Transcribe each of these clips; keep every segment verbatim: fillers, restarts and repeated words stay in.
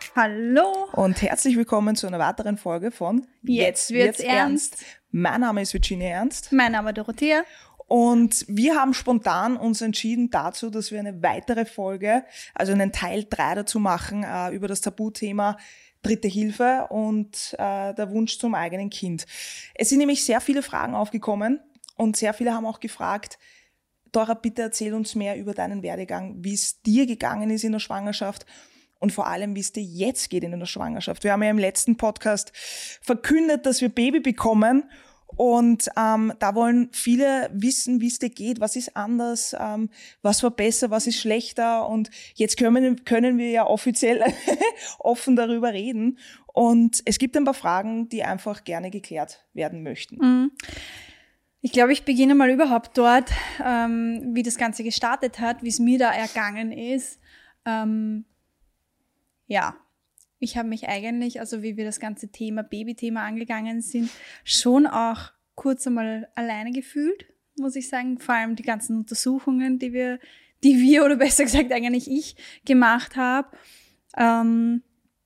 Hallo und herzlich willkommen zu einer weiteren Folge von Jetzt, Jetzt wird's, wird's ernst. ernst. Mein Name ist Virginia Ernst. Mein Name ist Dorothea. Und wir haben spontan uns entschieden dazu, dass wir eine weitere Folge, also einen Teil drei dazu machen, äh, über das Tabuthema Dritte Hilfe und äh, der Wunsch zum eigenen Kind. Es sind nämlich sehr viele Fragen aufgekommen und sehr viele haben auch gefragt, Dora, bitte erzähl uns mehr über deinen Werdegang, wie es dir gegangen ist in der Schwangerschaft und vor allem, wie es dir jetzt geht in der Schwangerschaft. Wir haben ja im letzten Podcast verkündet, dass wir Baby bekommen. Und ähm, da wollen viele wissen, wie es dir geht, was ist anders, ähm, was war besser, was ist schlechter. Und jetzt können, können wir ja offiziell offen darüber reden. Und es gibt ein paar Fragen, die einfach gerne geklärt werden möchten. Mhm. Ich glaube, ich beginne mal überhaupt dort, ähm, wie das Ganze gestartet hat, wie es mir da ergangen ist. Ähm, ja. Ich habe mich eigentlich, also wie wir das ganze Thema, Babythema angegangen sind, schon auch kurz einmal alleine gefühlt, muss ich sagen. Vor allem die ganzen Untersuchungen, die wir, die wir oder besser gesagt eigentlich ich gemacht habe. Ähm,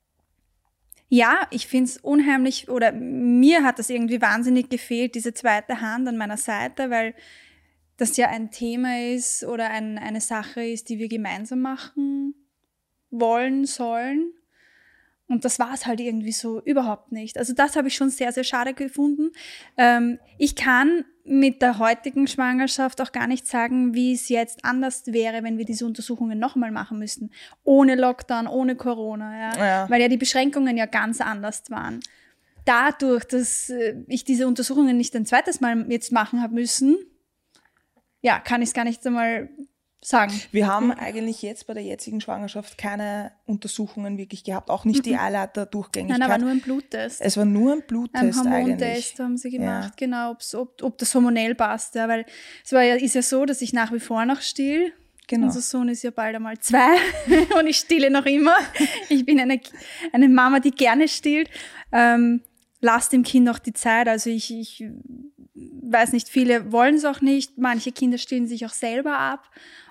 ja, ich finde es unheimlich, oder mir hat das irgendwie wahnsinnig gefehlt, diese zweite Hand an meiner Seite, weil das ja ein Thema ist oder ein, eine Sache ist, die wir gemeinsam machen wollen, sollen. Und das war es halt irgendwie so überhaupt nicht. Also das habe ich schon sehr, sehr schade gefunden. Ähm, ich kann mit der heutigen Schwangerschaft auch gar nicht sagen, wie es jetzt anders wäre, wenn wir diese Untersuchungen nochmal machen müssten. Ohne Lockdown, ohne Corona. Ja? Ja. Weil ja die Beschränkungen ja ganz anders waren. Dadurch, dass ich diese Untersuchungen nicht ein zweites Mal jetzt machen habe müssen, ja, kann ich es gar nicht einmal sagen. Wir haben eigentlich jetzt bei der jetzigen Schwangerschaft keine Untersuchungen wirklich gehabt, auch nicht die Eileiterdurchgängigkeit. Nein, da war nur ein Bluttest. Es war nur ein Bluttest ein eigentlich. Ein Hormontest haben sie gemacht, ja. Genau, ob, ob das hormonell passt. Ja, weil es war ja, ist ja so, dass ich nach wie vor noch still. Genau. Unser Sohn ist ja bald einmal zwei und ich stille noch immer. Ich bin eine, eine Mama, die gerne stillt. Ähm, lasst dem Kind auch die Zeit. Also ich, ich weiß nicht, viele wollen es auch nicht. Manche Kinder stillen sich auch selber ab.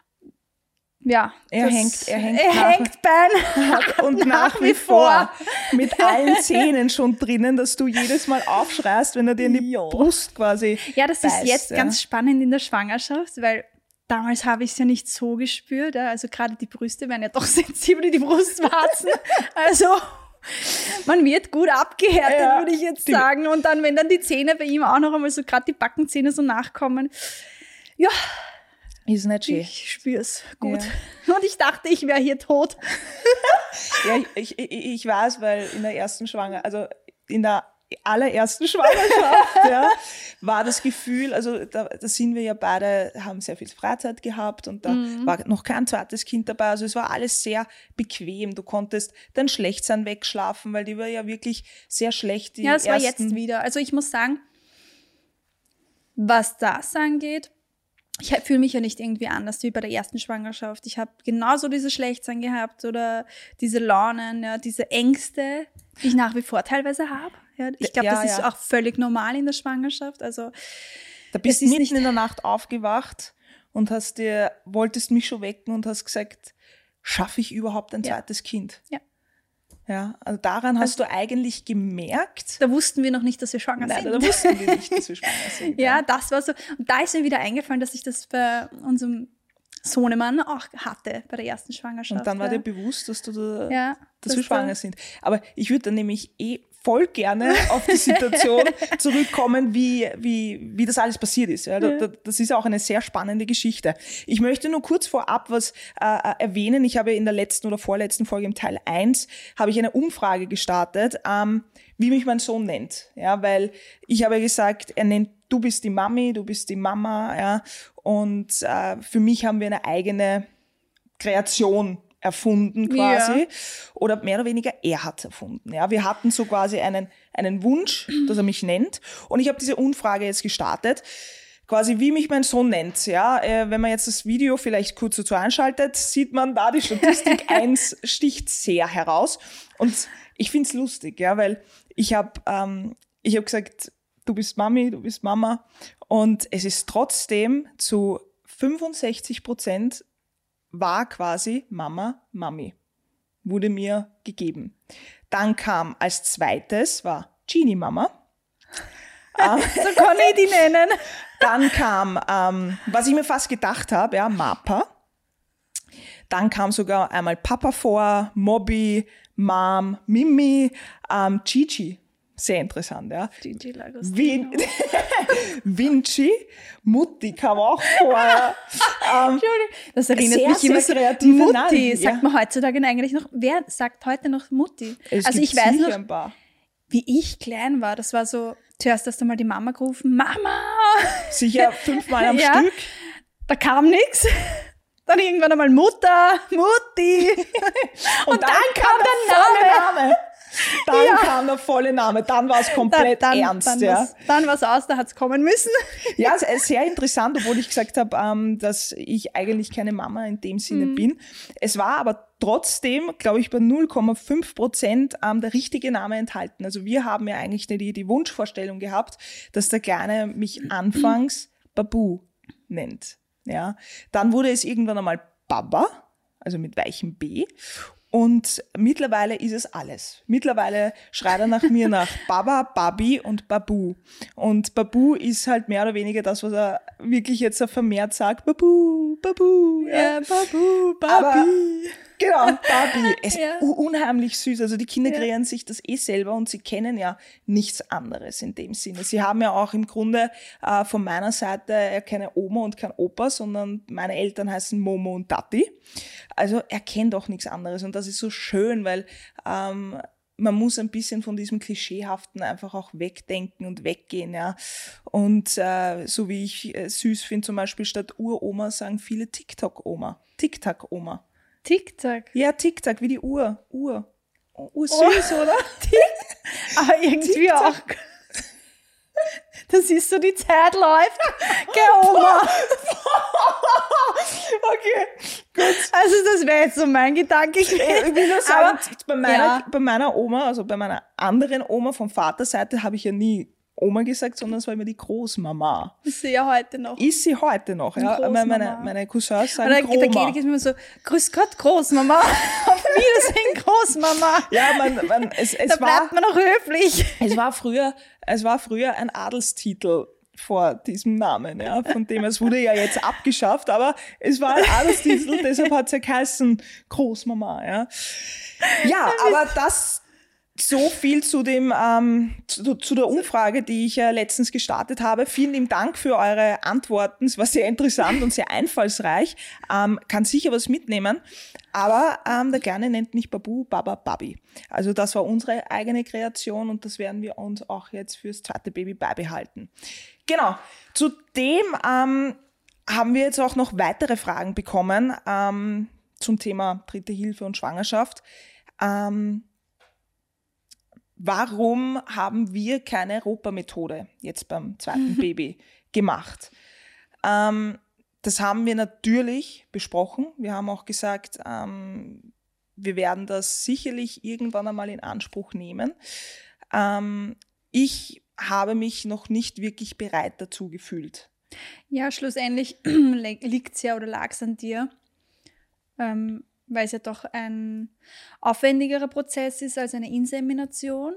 Ja, er hängt, er hängt, er nach, hängt beinahe und nach, nach wie vor mit allen Zähnen schon drinnen, dass du jedes Mal aufschreist, wenn er dir in die jo. Brust quasi Ja, das beißt, ist jetzt ja. ganz spannend in der Schwangerschaft, weil damals habe ich es ja nicht so gespürt. Ja. Also gerade die Brüste werden ja doch sensibel, die Brustwarzen. Also man wird gut abgehärtet, ja, würde ich jetzt sagen. Und dann, wenn dann die Zähne bei ihm auch noch einmal so, gerade die Backenzähne so nachkommen, ja, ist nicht schön. Ich spür's gut. Ja. Und ich dachte, ich wäre hier tot. Ja, ich, ich, ich weiß, weil in der ersten Schwangerschaft, also in der allerersten Schwangerschaft, ja, war das Gefühl, also da, da sind wir ja beide, haben sehr viel Freizeit gehabt und da mhm. war noch kein zweites Kind dabei. Also es war alles sehr bequem. Du konntest dein Schlechtsein wegschlafen, weil die war ja wirklich sehr schlecht. Die ja, es ersten war jetzt wieder. Also ich muss sagen, was das angeht, ich fühle mich ja nicht irgendwie anders wie bei der ersten Schwangerschaft. Ich habe genauso diese Schlechtsein gehabt oder diese Launen, ja, diese Ängste, die ich nach wie vor teilweise habe. Ja, ich glaube, ja, das ist ja. auch völlig normal in der Schwangerschaft. Also, da bist du mitten in der Nacht aufgewacht und hast dir, wolltest mich schon wecken und hast gesagt, schaffe ich überhaupt ein ja. zweites Kind? Ja. Ja, also daran hast also, du eigentlich gemerkt. Da wussten wir noch nicht, dass wir schwanger Nein, sind. da wussten wir nicht, dass wir schwanger sind. Ja, ja, das war so. Und da ist mir wieder eingefallen, dass ich das bei unserem Sohnemann auch hatte, bei der ersten Schwangerschaft. Und dann war ja. dir bewusst, dass, du da, ja, dass wir schwanger sind. Aber ich würde dann nämlich eh voll gerne auf die Situation zurückkommen, wie, wie, wie das alles passiert ist. Ja, da, das ist auch eine sehr spannende Geschichte. Ich möchte nur kurz vorab was äh, erwähnen. Ich habe in der letzten oder vorletzten Folge im Teil eins habe ich eine Umfrage gestartet, ähm, wie mich mein Sohn nennt. Ja, weil ich habe gesagt, er nennt, du bist die Mami, du bist die Mama. Ja, und äh, für mich haben wir eine eigene Kreation erfunden quasi, ja. Oder mehr oder weniger er hat erfunden. Ja, wir hatten so quasi einen, einen Wunsch, dass er mich nennt, und ich habe diese Umfrage jetzt gestartet, quasi wie mich mein Sohn nennt. Ja, äh, wenn man jetzt das Video vielleicht kurz dazu einschaltet, sieht man da die Statistik eins sticht sehr heraus, und ich find's lustig, ja, weil ich habe ähm, ich habe gesagt, du bist Mami, du bist Mama, und es ist trotzdem zu fünfundsechzig Prozent war quasi Mama, Mami. wurde mir gegeben. Dann kam als zweites, war Genie Mama. ähm, so kann ich die nennen. Dann kam, ähm, was ich mir fast gedacht habe, ja, Mappa. Dann kam sogar einmal Papa vor, Mobby, Mom, Mimi, ähm, Gigi. Sehr interessant, ja. Gigi Vin- Vinci, Mutti kam auch vor. ähm, das erinnert sehr, mich immer so. sehr kreative Mutti, Namen, sagt ja. man heutzutage eigentlich noch. Wer sagt heute noch Mutti? Es also gibt ich weiß sicher noch, ein paar. wie ich klein war, das war so, zuerst hast du mal die Mama gerufen, Mama! Sicher fünfmal am Ja. Stück. Da kam nichts. Dann irgendwann einmal Mutter, Mutti. Und, Und dann, kam der Name. Name. Dann Ja. kam der volle Name. Dann war es komplett dann, ernst. Dann, ja. was, dann was aus, da hat's kommen müssen. Ja, es ist sehr interessant, obwohl ich gesagt habe, ähm, dass ich eigentlich keine Mama in dem Sinne Mhm. bin. Es war aber trotzdem, glaube ich, bei null Komma fünf Prozent ähm, der richtige Name enthalten. Also wir haben ja eigentlich die, die Wunschvorstellung gehabt, dass der Kleine mich anfangs Babu nennt. Ja. Dann wurde es irgendwann einmal Baba, also mit weichem B. Und mittlerweile ist es alles. Mittlerweile schreit er nach mir nach Baba, Babi und Babu. Und Babu ist halt mehr oder weniger das, was er wirklich jetzt so vermehrt sagt. Babu, Babu. Ja, Babu, Babi. Aber, genau, Babi. Es Ja. ist unheimlich süß. Also die Kinder Ja. kreieren sich das eh selber und sie kennen ja nichts anderes in dem Sinne. Sie haben ja auch im Grunde äh, von meiner Seite ja keine Oma und kein Opa, sondern meine Eltern heißen Momo und Tati. Also er kennt auch nichts anderes und das ist so schön, weil ähm, man muss ein bisschen von diesem Klischeehaften einfach auch wegdenken und weggehen, ja. Und äh, so wie ich äh, süß finde, zum Beispiel statt Uroma sagen viele TikTok-Oma. TikTok-Oma. Tic-Tac. Ja, TikTok, wie die Uhr. Uhr. Oh, Uhr süß, oder? Aber irgendwie Tic-Tac. auch. Das ist so, die Zeit läuft. Geh, Oma. Okay, gut. Also das wäre jetzt so mein Gedanke Ich gewesen. will nur sagen, Aber, bei, meiner, ja. bei meiner Oma, also bei meiner anderen Oma von Vaterseite, habe ich ja nie Oma gesagt, sondern es war immer die Großmama. das sehe ich ja heute noch. Ist sie heute noch, ja. Großmama. Meine, meine Cousins sagen Oder der Groma. Georg ist immer so, grüß Gott, Großmama. Auf Wiedersehen, Großmama. Ja, man, man, es, es Da war, bleibt man noch höflich. es war früher, es war früher ein Adelstitel vor diesem Namen, ja, von dem es wurde ja jetzt abgeschafft, aber es war ein Adelstitel, deshalb hat es ja geheißen Großmama, ja. Ja, aber das, so viel zu dem, ähm, zu, zu der Umfrage, die ich ja letztens gestartet habe. Vielen lieben Dank für eure Antworten. Es war sehr interessant und sehr einfallsreich. Ähm, kann sicher was mitnehmen. Aber ähm, der Kleine nennt mich Babu, Baba, Babi. Also das war unsere eigene Kreation und das werden wir uns auch jetzt fürs zweite Baby beibehalten. Genau. Zudem ähm, haben wir jetzt auch noch weitere Fragen bekommen ähm, zum Thema Dritte Hilfe und Schwangerschaft. Ähm, Warum haben wir keine Europa-Methode jetzt beim zweiten Baby gemacht? Ähm, das haben wir natürlich besprochen. Wir haben auch gesagt, ähm, wir werden das sicherlich irgendwann einmal in Anspruch nehmen. Ähm, ich habe mich noch nicht wirklich bereit dazu gefühlt. Ja, schlussendlich liegt es ja oder lag es an dir, ähm, weil es ja doch ein aufwendigerer Prozess ist als eine Insemination.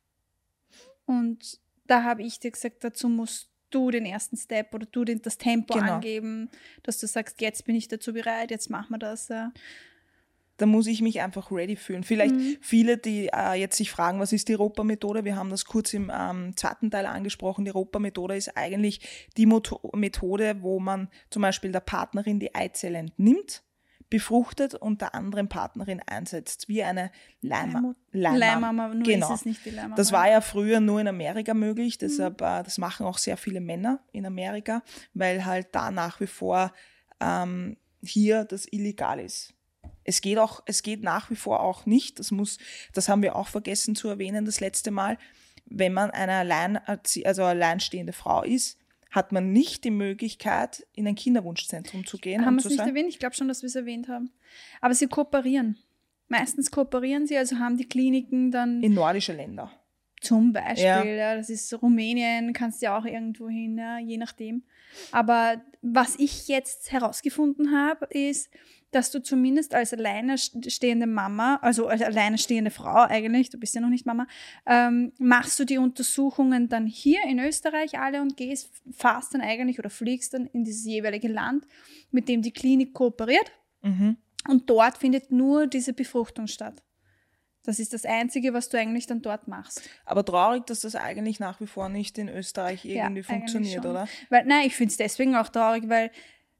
Und da habe ich dir gesagt, dazu musst du den ersten Step oder du den, das Tempo Genau. angeben, dass du sagst, jetzt bin ich dazu bereit, jetzt machen wir das. Ja. Da muss ich mich einfach ready fühlen. Vielleicht Mhm. viele, die äh, jetzt sich fragen, was ist die Europa-Methode? Wir haben das kurz im ähm, zweiten Teil angesprochen. Die Europa-Methode ist eigentlich die Moto- Methode, wo man zum Beispiel der Partnerin die Eizelle entnimmt, befruchtet und der anderen Partnerin einsetzt, wie eine Leihma- Leihmama. Leihmama, nur Genau. ist es nicht die Leihmama. Das war ja früher nur in Amerika möglich, deshalb, äh, das machen auch sehr viele Männer in Amerika, weil halt da nach wie vor ähm, hier das illegal ist. Es geht auch, es geht nach wie vor auch nicht, das muss, das haben wir auch vergessen zu erwähnen das letzte Mal, wenn man eine allein, also alleinstehende Frau ist, hat man nicht die Möglichkeit, in ein Kinderwunschzentrum zu gehen. Haben und wir es zu nicht sagen, erwähnt? Ich glaube schon, dass wir es erwähnt haben. Aber sie kooperieren. Meistens kooperieren sie, also haben die Kliniken dann in nordische Länder. zum Beispiel, Ja. ja. Das ist Rumänien, kannst ja auch irgendwo hin, ja, je nachdem. Aber was ich jetzt herausgefunden habe, ist, dass du zumindest als alleinstehende Mama, also als alleinstehende Frau eigentlich, du bist ja noch nicht Mama, ähm, machst du die Untersuchungen dann hier in Österreich alle und gehst, fahrst dann eigentlich oder fliegst dann in dieses jeweilige Land, mit dem die Klinik kooperiert. Mhm. Und dort findet nur diese Befruchtung statt. Das ist das Einzige, was du eigentlich dann dort machst. Aber traurig, dass das eigentlich nach wie vor nicht in Österreich irgendwie Ja, funktioniert, schon. oder? Weil, nein, ich finde es deswegen auch traurig, weil,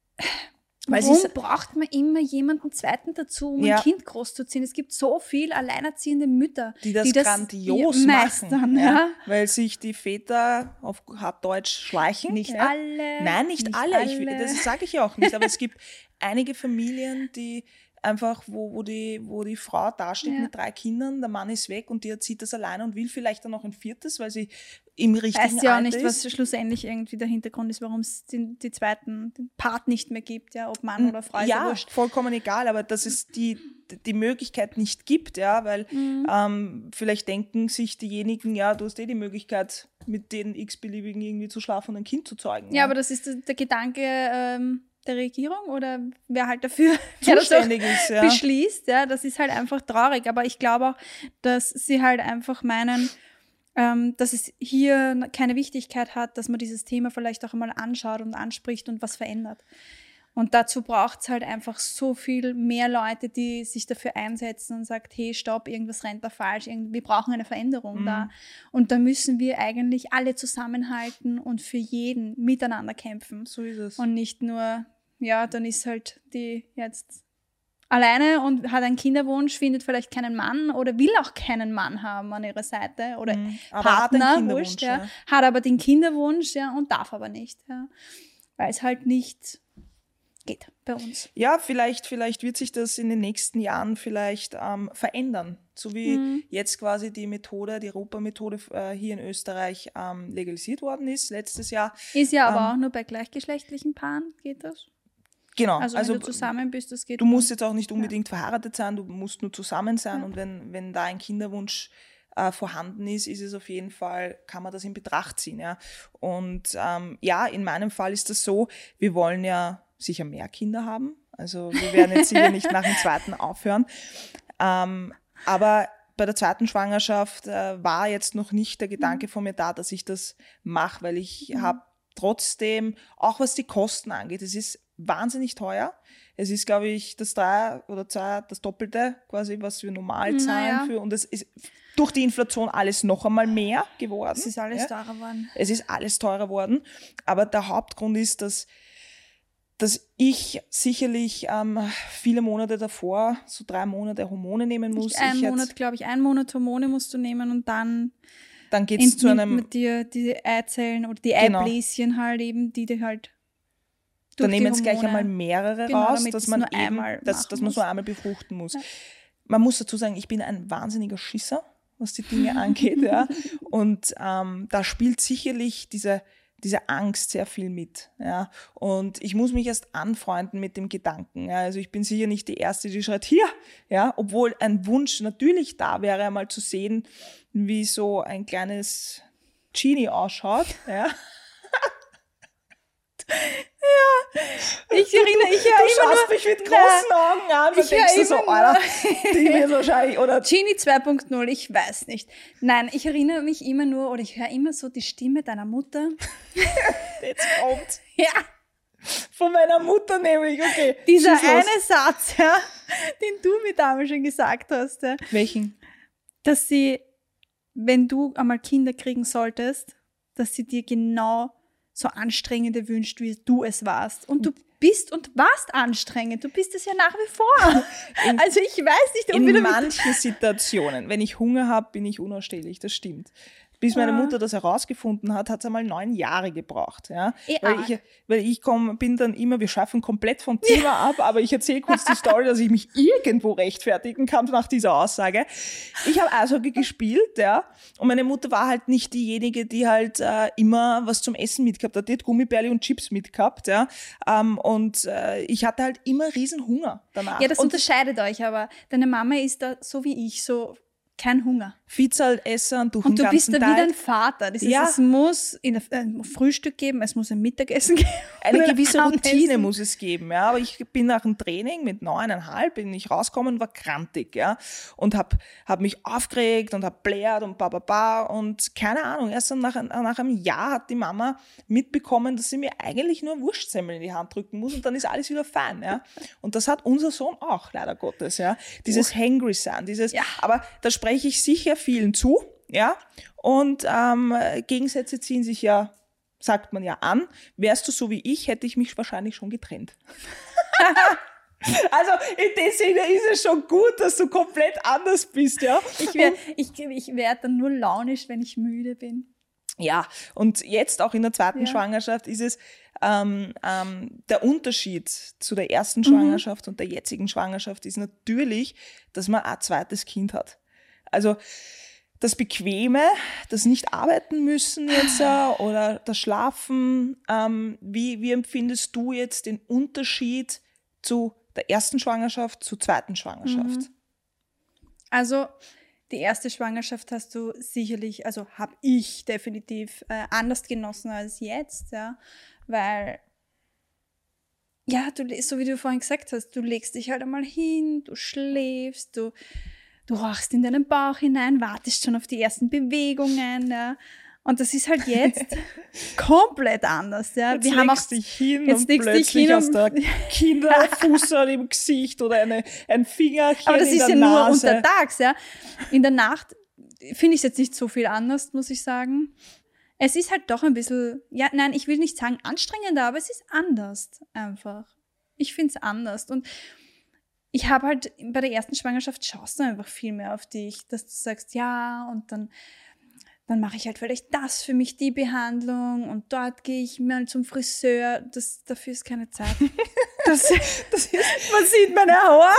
Weil warum es ist- braucht man immer jemanden Zweiten dazu, um Ja. ein Kind großzuziehen? Es gibt so viele alleinerziehende Mütter, Die das, grandios meistern. machen, Ja. ja, weil sich die Väter auf hart Deutsch schleichen. Nicht ja. alle. Nein, nicht, nicht alle. Ich, alle. das sage ich ja auch nicht. Aber es gibt einige Familien, die einfach, wo, wo, die, wo die Frau dasteht Ja. mit drei Kindern, der Mann ist weg und die erzieht das alleine und will vielleicht dann noch ein viertes, weil sie im richtigen Weiß ja auch Alter nicht, was ist. schlussendlich irgendwie der Hintergrund ist, warum es den, die zweiten den Part nicht mehr gibt, ja, ob Mann oder Frau, ist ja Ja, wurscht. vollkommen egal, aber dass es die, die Möglichkeit nicht gibt, ja, weil Mhm. ähm, vielleicht denken sich diejenigen, ja, du hast eh die Möglichkeit, mit den x-beliebigen irgendwie zu schlafen und ein Kind zu zeugen. Ja, aber das ist der, der Gedanke ähm, der Regierung oder wer halt dafür wer das auch zuständig ist, ja. beschließt, ja, das ist halt einfach traurig. Aber ich glaube auch, dass sie halt einfach meinen, ähm, dass es hier keine Wichtigkeit hat, dass man dieses Thema vielleicht auch einmal anschaut und anspricht und was verändert. Und dazu braucht es halt einfach so viel mehr Leute, die sich dafür einsetzen und sagt, hey, stopp, irgendwas rennt da falsch, irgend- wir brauchen eine Veränderung Mhm. da. Und da müssen wir eigentlich alle zusammenhalten und für jeden miteinander kämpfen. So ist es. Und nicht nur, ja, dann ist halt die jetzt alleine und hat einen Kinderwunsch, findet vielleicht keinen Mann oder will auch keinen Mann haben an ihrer Seite oder Mhm. Aber hat einen Partner, Kinderwunsch, wurscht, ja, ja. hat aber den Kinderwunsch, ja, und darf aber nicht, ja, weil es halt nicht geht bei uns. Ja, vielleicht, vielleicht wird sich das in den nächsten Jahren vielleicht ähm, verändern. So wie Mhm. jetzt quasi die Methode, die Europa-Methode äh, hier in Österreich ähm, legalisiert worden ist, letztes Jahr. Ist ja aber Ähm, auch nur bei gleichgeschlechtlichen Paaren, geht das? Genau. Also, wenn du zusammen bist, das geht Du nur. musst jetzt auch nicht unbedingt verheiratet sein, du musst nur zusammen sein Ja. und wenn, wenn da ein Kinderwunsch äh, vorhanden ist, ist es auf jeden Fall, kann man das in Betracht ziehen. Ja. Und ähm, ja, in meinem Fall ist das so, wir wollen ja sicher mehr Kinder haben, also wir werden jetzt sicher nicht nach dem zweiten aufhören, ähm, aber bei der zweiten Schwangerschaft äh, war jetzt noch nicht der Gedanke von mir da, dass ich das mache, weil ich Mhm. habe trotzdem, auch was die Kosten angeht, es ist wahnsinnig teuer. Es ist, glaube ich, das drei oder zwei, das Doppelte quasi, was wir normal zahlen Naja. für. Und es ist durch die Inflation alles noch einmal mehr geworden. Es ist alles ja. teurer geworden. Es ist alles teurer geworden. Aber der Hauptgrund ist, dass, dass ich sicherlich ähm, viele Monate davor, so drei Monate Hormone nehmen muss. Ein ich Monat, jetzt, glaube ich, ein Monat Hormone musst du nehmen und dann dann geht es zu entnimmt einem, man dir die Eizellen oder die Genau. Eiblöschen halt eben, die dir halt da durch die nehmen es gleich Hormone- einmal mehrere Genau, raus, damit dass es man nur eben, einmal dass, machen dass man muss. so einmal befruchten muss. Ja. Man muss dazu sagen, ich bin ein wahnsinniger Schisser, was die Dinge angeht, ja. Und ähm, da spielt sicherlich diese, diese Angst sehr viel mit, ja. Und ich muss mich erst anfreunden mit dem Gedanken, ja. Also ich bin sicher nicht die Erste, die schreit, hier, ja. Obwohl ein Wunsch natürlich da wäre, einmal zu sehen, wie so ein kleines Genie ausschaut, ja. Ich erinnere, ich höre Du immer schaust nur, mich mit großen Augen an und Ich denkst höre dir so, immer nur- Alter, die wird wahrscheinlich, oder Genie zwei Punkt null, ich weiß nicht. Nein, ich erinnere mich immer nur oder ich höre immer so die Stimme deiner Mutter. jetzt kommt Ja, von meiner Mutter nämlich, okay. dieser schieß los. eine Satz, ja, den du mir damals schon gesagt hast, ja, Welchen? dass sie, wenn du einmal Kinder kriegen solltest, dass sie dir genau so anstrengende wünscht, wie du es warst. Und du bist und warst anstrengend. Du bist es ja nach wie vor. In- also ich weiß nicht, ob In wir damit... manchen Situationen, wenn ich Hunger habe, bin ich unausstehlich, das stimmt. Bis meine Ah. Mutter das herausgefunden hat, hat es einmal neun Jahre gebraucht. Ja? Eh Weil, arg. ich, weil ich komm, bin dann immer, wir schaffen komplett vom Thema ab, aber ich erzähle kurz die Story, dass ich mich irgendwo rechtfertigen kann nach dieser Aussage. Ich habe Eishockey gespielt, ja, und meine Mutter war halt nicht diejenige, die halt äh, immer was zum Essen mitgehabt hat. Die hat Gummibärli und Chips mitgehabt, ja, ähm, und äh, ich hatte halt immer riesen Hunger danach. Ja, das und unterscheidet euch, aber deine Mama ist da so wie ich, so kein Hunger. Viehzahlt essen durch Und den du bist ganzen da wie Tag. dein Vater. Das ist, Ja. es muss in der, ein Frühstück geben, es muss ein Mittagessen geben. Eine oder gewisse Abendessen. Routine muss es geben, ja. Aber ich bin nach dem Training mit neuneinhalb, bin ich rausgekommen und war krantig, ja. Und hab, hab mich aufgeregt und hab blärt und ba, ba, ba. Und keine Ahnung, erst nach, nach einem Jahr hat die Mama mitbekommen, dass sie mir eigentlich nur Wurstsemmel in die Hand drücken muss und dann ist alles wieder fein, ja. Und das hat unser Sohn auch, leider Gottes, ja. Dieses Hangry sein, dieses, Ja. aber da spreche ich sicher vielen zu, ja. Und ähm, Gegensätze ziehen sich ja, sagt man ja an. Wärst du so wie ich, hätte ich mich wahrscheinlich schon getrennt. Also in dem Sinne ist es schon gut, dass du komplett anders bist, ja. Ich werde ich, ich werd dann nur launisch, wenn ich müde bin. Ja, und jetzt auch in der zweiten Ja. Schwangerschaft ist es ähm, ähm, der Unterschied zu der ersten Schwangerschaft und der jetzigen Schwangerschaft ist natürlich, dass man ein zweites Kind hat. Also das Bequeme, das nicht arbeiten müssen jetzt äh, oder das Schlafen. Ähm, wie, wie empfindest du jetzt den Unterschied zu der ersten Schwangerschaft, zur zweiten Schwangerschaft? Also die erste Schwangerschaft hast du sicherlich, also habe ich definitiv äh, anders genossen als jetzt, ja, weil, ja, du, so wie du vorhin gesagt hast, du legst dich halt einmal hin, du schläfst, du, du rochst in deinen Bauch hinein, wartest schon auf die ersten Bewegungen, ja, und das ist halt jetzt komplett anders, ja. Jetzt Wir haben auch legst dich hin jetzt und legst dich plötzlich hin aus und- der Kinderfußerl im Gesicht oder eine, ein Fingerchen Aber das in ist der ja nur Nase. untertags, ja. In der Nacht finde ich es jetzt nicht so viel anders, muss ich sagen. Es ist halt doch ein bisschen, ja, nein, ich will nicht sagen anstrengender, aber es ist anders einfach. Ich finde es anders. Und ich habe halt bei der ersten Schwangerschaft schaust du einfach viel mehr auf dich, dass du sagst, ja, und dann dann mache ich halt vielleicht das für mich, die Behandlung und dort gehe ich mal zum Friseur. Das, dafür ist keine Zeit. Das, das ist, man sieht meine Haare.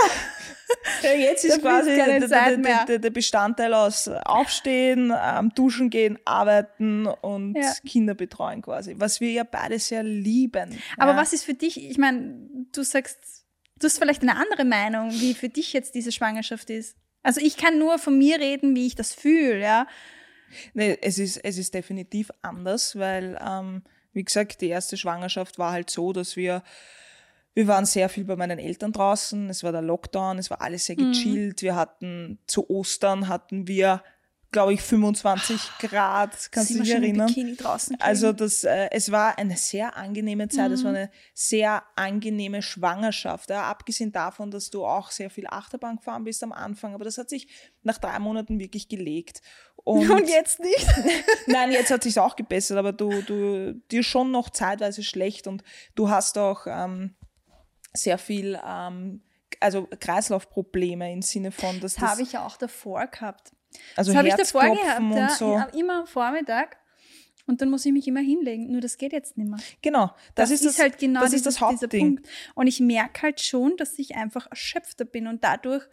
Ja, jetzt ist Dafür quasi ist keine der, Zeit der, mehr. der, der, der Bestandteil aus Aufstehen, ähm, Duschen gehen, Arbeiten und Ja. Kinder betreuen quasi, was wir ja beide sehr lieben. Aber ja. was ist für dich, ich meine, du sagst, du hast vielleicht eine andere Meinung, wie für dich jetzt diese Schwangerschaft ist. Also ich kann nur von mir reden, wie ich das fühle, ja. Nee, es ist, es ist definitiv anders, weil, ähm, wie gesagt, die erste Schwangerschaft war halt so, dass wir, wir waren sehr viel bei meinen Eltern draußen, es war der Lockdown, es war alles sehr gechillt, wir hatten, zu Ostern hatten wir, glaube ich, fünfundzwanzig Grad, kannst du Sind dich wir schon im erinnern? Bikini draußen gewesen? Also das, äh, es war eine sehr angenehme Zeit, es war eine sehr angenehme Schwangerschaft, ja, abgesehen davon, dass du auch sehr viel Achterbahn gefahren bist am Anfang, aber das hat sich nach drei Monaten wirklich gelegt. Und, Und jetzt nicht. nein, jetzt hat sich's auch gebessert, aber du, du, dir schon noch zeitweise schlecht und du hast auch ähm, sehr viel, ähm, also Kreislaufprobleme im Sinne von, dass Das das, habe ich ja auch davor gehabt. also Das habe ich davor Herzklopfen gehabt, ja, und so. ja, immer am Vormittag. Und dann muss ich mich immer hinlegen. Nur das geht jetzt nicht mehr. Genau, das, Das, ist das, halt genau das, dieses, ist das dieser Hauptding. Punkt. Und ich merke halt schon, dass ich einfach erschöpfter bin und dadurch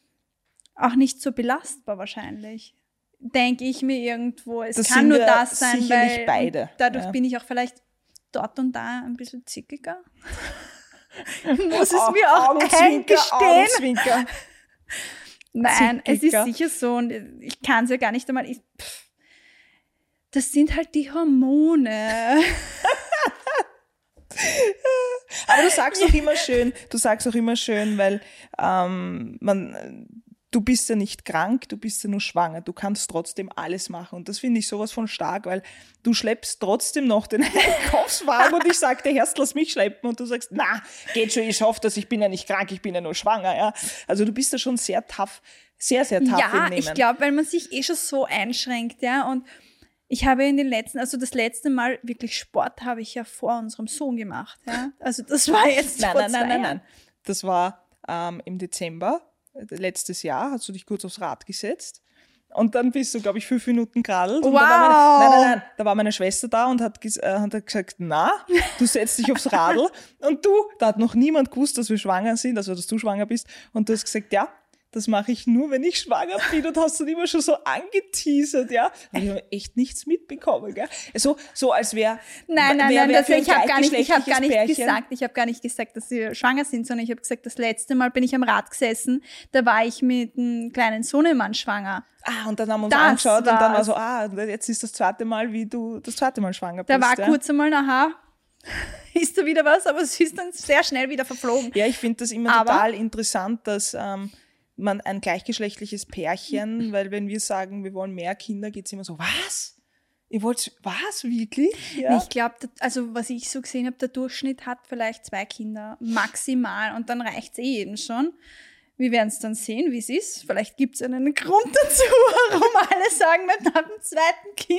auch nicht so belastbar wahrscheinlich. Denke ich mir irgendwo, es Das kann sind nur wir das sein, sicherlich weil beide, und dadurch ja. bin ich auch vielleicht dort und da ein bisschen zickiger. Muss es Au- mir auch Augenzwinker, eingestehen. Augenzwinker. Nein, es ist Zickiger. sicher so und ich kann es ja gar nicht einmal. Ich, pff, das sind halt die Hormone. Aber du sagst auch immer schön, du sagst auch immer schön, weil ähm, man, du bist ja nicht krank, du bist ja nur schwanger, du kannst trotzdem alles machen und das finde ich sowas von stark, weil du schleppst trotzdem noch den Einkaufswagen und ich sage dir, Herst, lass mich schleppen und du sagst, na, geht schon, ich hoffe, dass ich bin ja nicht krank, ich bin ja nur schwanger, ja. Also du bist ja schon sehr tough, sehr, sehr tough Ja, im Nehmen. ich glaube, weil man sich eh schon so einschränkt, ja. Und ich habe in den letzten, also das letzte Mal wirklich Sport habe ich ja vor unserem Sohn gemacht, ja. Also das war jetzt Nein, vor nein, zwei nein, nein, Jahren. nein. Das war ähm, im Dezember, äh, letztes Jahr, hast du dich kurz aufs Rad gesetzt. Und dann bist du, glaube ich, fünf Minuten geradelt. Und Wow. da war meine, nein, nein, nein, da war meine Schwester da und hat, ges- äh, hat gesagt, na, du setzt dich aufs Radl. Und du, da hat noch niemand gewusst, dass wir schwanger sind, also dass du schwanger bist. Und du hast gesagt, ja, das mache ich nur, wenn ich schwanger bin und hast du immer schon so angeteasert, ja. Aber ich habe echt nichts mitbekommen, gell. So, so als wäre Nein, nein, wär, nein, wär das, ich habe gar nicht, ich hab gar nicht Pärchen. gesagt, ich habe gar nicht gesagt, dass sie schwanger sind, sondern ich habe gesagt, das letzte Mal bin ich am Rad gesessen, da war ich mit einem kleinen Sohnemann schwanger. Ah, und dann haben wir uns Das angeschaut und dann war war's. so, ah, jetzt ist das zweite Mal, wie du das zweite Mal schwanger Da bist. war ja. kurz einmal nachher, ist da wieder was, aber es ist dann sehr schnell wieder verflogen. Ja, ich finde das immer Aber- total interessant, dass ähm, man ein gleichgeschlechtliches Pärchen, weil wenn wir sagen, wir wollen mehr Kinder, geht es immer so, was? Ihr wollt, was, wirklich? Ja. Ich glaube, also was ich so gesehen habe, der Durchschnitt hat vielleicht zwei Kinder, maximal, und dann reicht es eh jedem schon. Wir werden es dann sehen, wie es ist. Vielleicht gibt es einen Grund dazu, warum alle sagen, wir haben ein zweiten Kind.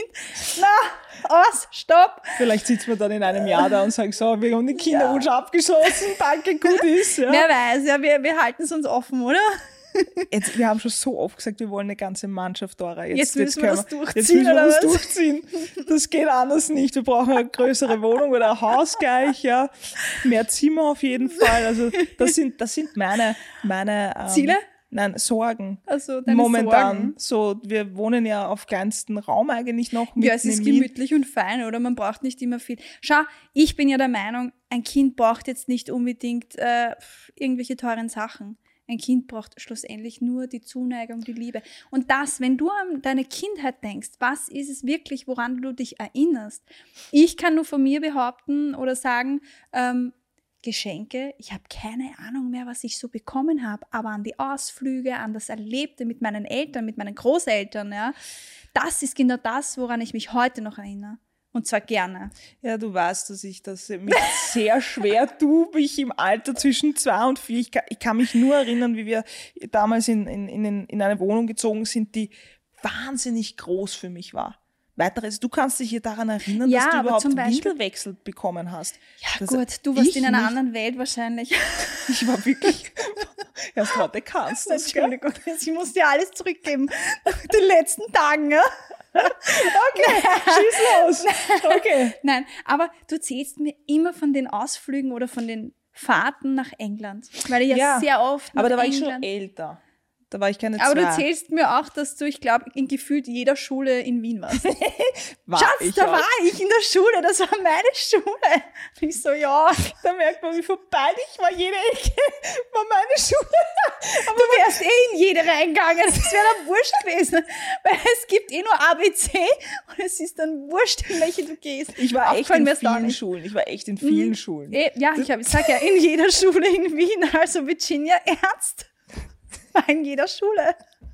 Na, aus, stopp. Vielleicht sitzen wir dann in einem Jahr da und sagen, so, wir haben den Kinderwunsch abgeschlossen, danke, gut ist. Ja. Wer weiß, ja, wir, wir halten es uns offen, oder? Jetzt, wir haben schon so oft gesagt, wir wollen eine ganze Mannschaft, Dora. Jetzt, Jetzt müssen wir können das durchziehen, Jetzt müssen wir oder das was? durchziehen. Das geht anders nicht. Wir brauchen eine größere Wohnung oder ein Haus gleich, ja. Mehr Zimmer auf jeden Fall. Also das sind, das sind meine, meine ähm, Ziele? Nein, Sorgen. Also deine Momentan. Sorgen. So, wir wohnen ja auf kleinstem Raum eigentlich noch. Ja, es ist mitten in Wien. gemütlich und fein, oder? Man braucht nicht immer viel. Schau, ich bin ja der Meinung, ein Kind braucht jetzt nicht unbedingt äh, irgendwelche teuren Sachen. Ein Kind braucht schlussendlich nur die Zuneigung, die Liebe. Und das, wenn du an deine Kindheit denkst, was ist es wirklich, woran du dich erinnerst? Ich kann nur von mir behaupten oder sagen, ähm, Geschenke, ich habe keine Ahnung mehr, was ich so bekommen habe, aber an die Ausflüge, an das Erlebte mit meinen Eltern, mit meinen Großeltern, ja, das ist genau das, woran ich mich heute noch erinnere. Und zwar gerne. Ja, du weißt, dass ich das mich sehr schwer tue, mich im Alter zwischen zwei und vier. Ich kann, ich kann mich nur erinnern, wie wir damals in, in, in, in eine Wohnung gezogen sind, die wahnsinnig groß für mich war. Weiteres, du kannst dich hier daran erinnern, Ja, dass du aber überhaupt zum Beispiel- Windelwechsel bekommen hast. Ja Das- gut, du warst ich in einer nicht. anderen Welt wahrscheinlich. Ich war wirklich, erst heute kannst du das, gell? Entschuldigung, ich muss dir alles zurückgeben. In den letzten Tagen, ja? Okay, schieß los. Okay. Nein, aber du erzählst mir immer von den Ausflügen oder von den Fahrten nach England. Weil ich ja, Ja, sehr oft nach Aber da war ich England. schon älter. Da war ich keine Aber zwei. du erzählst mir auch, dass du, ich glaube, in gefühlt jeder Schule in Wien warst. war Schatz, ich da auch. war ich in der Schule, das war meine Schule. Und ich so, ja, Da merkt man, wie vorbeilich war jede Ecke, war meine Schule. du wärst eh in jede reingegangen. Das wäre dann wurscht gewesen. Weil es gibt eh nur A B C und es ist dann wurscht, in welche du gehst. Ich war echt Aufgefallen in wär's da vielen nicht. Schulen. Ich war echt in vielen Schulen. Eh, ja, ich, hab- ich sag ja, in jeder Schule in Wien, also Virginia Ernst war in jeder Schule.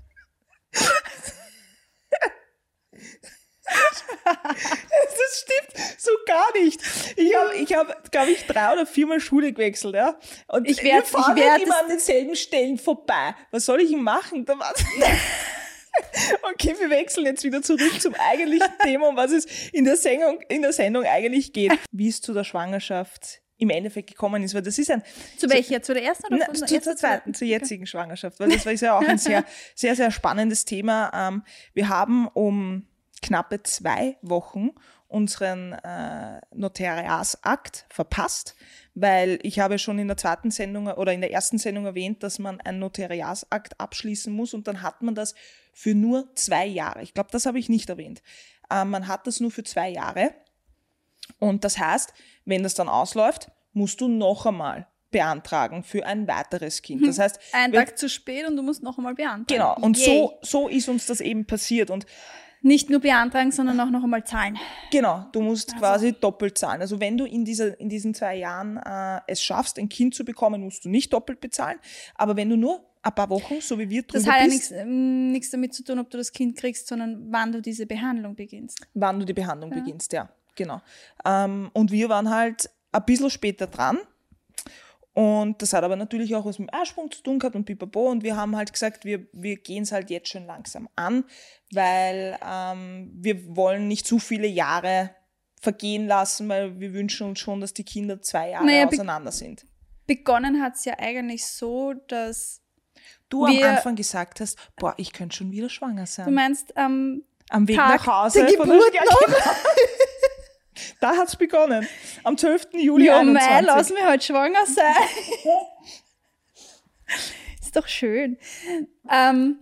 Das stimmt so gar nicht. Ich habe, ich hab, glaube ich, drei oder viermal Schule gewechselt, ja. Und Ich wir werd- fahren ich werd halt immer das- an denselben Stellen vorbei. Was soll ich denn machen? Da war's Okay, wir wechseln jetzt wieder zurück zum eigentlichen Thema, um was es in der Sendung, in der Sendung eigentlich geht. Wie es zu der Schwangerschaft im Endeffekt gekommen ist, weil das ist ein Zu welcher? Zu der ersten oder Na, von der zu, ersten, zur zweiten, zur jetzigen Schwangerschaft, weil das war ist ja auch ein sehr, sehr, sehr spannendes Thema. Ähm, wir haben um knappe zwei Wochen unseren äh, Notariatsakt verpasst, weil ich habe schon in der zweiten Sendung oder in der ersten Sendung erwähnt, dass man einen Notariatsakt abschließen muss und dann hat man das für nur zwei Jahre. Ich glaube, das habe ich nicht erwähnt. Ähm, man hat das nur für zwei Jahre und das heißt, wenn das dann ausläuft, musst du noch einmal beantragen für ein weiteres Kind. Das heißt, Ein wenn- Tag zu spät und du musst noch einmal beantragen. genau, und Yay. so, so ist uns das eben passiert und Nicht nur beantragen, sondern auch noch einmal zahlen. genau, du musst Also- quasi doppelt zahlen. Also wenn du in, dieser, in diesen zwei Jahren äh, es schaffst, ein Kind zu bekommen, musst du nicht doppelt bezahlen. Aber wenn du nur ein paar Wochen, so wie wir Das drüber hat ja bist, nichts, ähm, nichts damit zu tun, ob du das Kind kriegst, sondern wann du diese Behandlung beginnst. wann du die Behandlung beginnst, ja, genau. Ähm, und wir waren halt ein bisschen später dran. Und das hat aber natürlich auch was mit dem Eisprung zu tun gehabt und pipapo. Und wir haben halt gesagt, wir, wir gehen es halt jetzt schon langsam an, weil ähm, wir wollen nicht zu viele Jahre vergehen lassen, weil wir wünschen uns schon, dass die Kinder zwei Jahre Naja, be- auseinander sind. Begonnen hat es ja eigentlich so, dass Du am wir- Anfang gesagt hast, boah, ich könnte schon wieder schwanger du sein. meinst, ähm, Am Weg Tag nach Hause. der von Geburt ja, genau. Da hat's begonnen. Am zwölften Juli ja, mei, einundzwanzig. lass mich halt schwanger sein. ist doch schön. Ähm,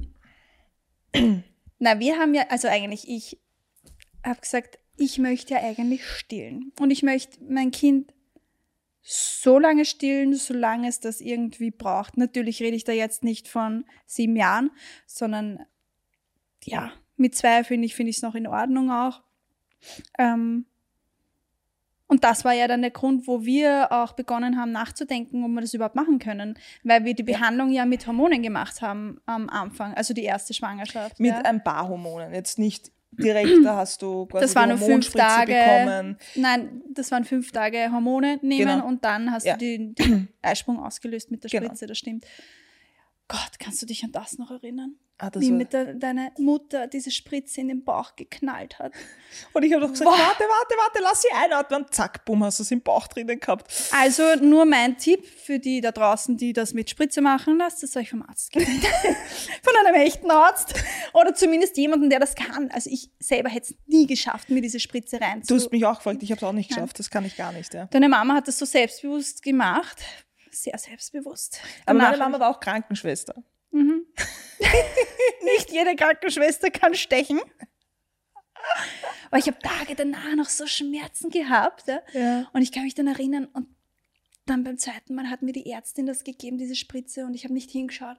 na, wir haben ja, also eigentlich, ich habe gesagt, ich möchte ja eigentlich stillen. Und ich möchte mein Kind so lange stillen, solange es das irgendwie braucht. Natürlich rede ich da jetzt nicht von sieben Jahren, sondern ja, mit zwei finde ich finde ich es noch in Ordnung auch. Ähm, und das war ja dann der Grund, wo wir auch begonnen haben nachzudenken, ob wir das überhaupt machen können, weil wir die Behandlung ja mit Hormonen gemacht haben am Anfang, also die erste Schwangerschaft. Mit ja. ein paar Hormonen, jetzt nicht direkt, da hast du quasi das waren die nur fünf Hormonspritze Tage, bekommen. Nein, das waren fünf Tage Hormone nehmen Genau. und dann hast Ja. du den, den Eisprung ausgelöst mit der Genau. Spritze, das stimmt. Gott, kannst du dich an das noch erinnern? Ah, das Wie war, mit der, deine Mutter diese Spritze in den Bauch geknallt hat. und ich habe doch gesagt, Boah. warte, warte, warte, lass sie einatmen. Zack, bumm, hast du es im Bauch drinnen gehabt. Also nur mein Tipp für die da draußen, die das mit Spritze machen, lasst es euch vom Arzt geben. Von einem echten Arzt. Oder zumindest jemanden, der das kann. Also ich selber hätte es nie geschafft, mir diese Spritze rein Du hast mich auch gefragt, ich habe es auch nicht Nein. geschafft, das kann ich gar nicht. Ja. Deine Mama hat das so selbstbewusst gemacht. Sehr selbstbewusst. Aber Danach- meine Mama war auch Krankenschwester. Mhm. Nicht jede Krankenschwester kann stechen. Aber ich habe Tage danach noch so Schmerzen gehabt. Ja? Ja. Und ich kann mich dann erinnern, und dann beim zweiten Mal hat mir die Ärztin das gegeben, diese Spritze, und ich habe nicht hingeschaut.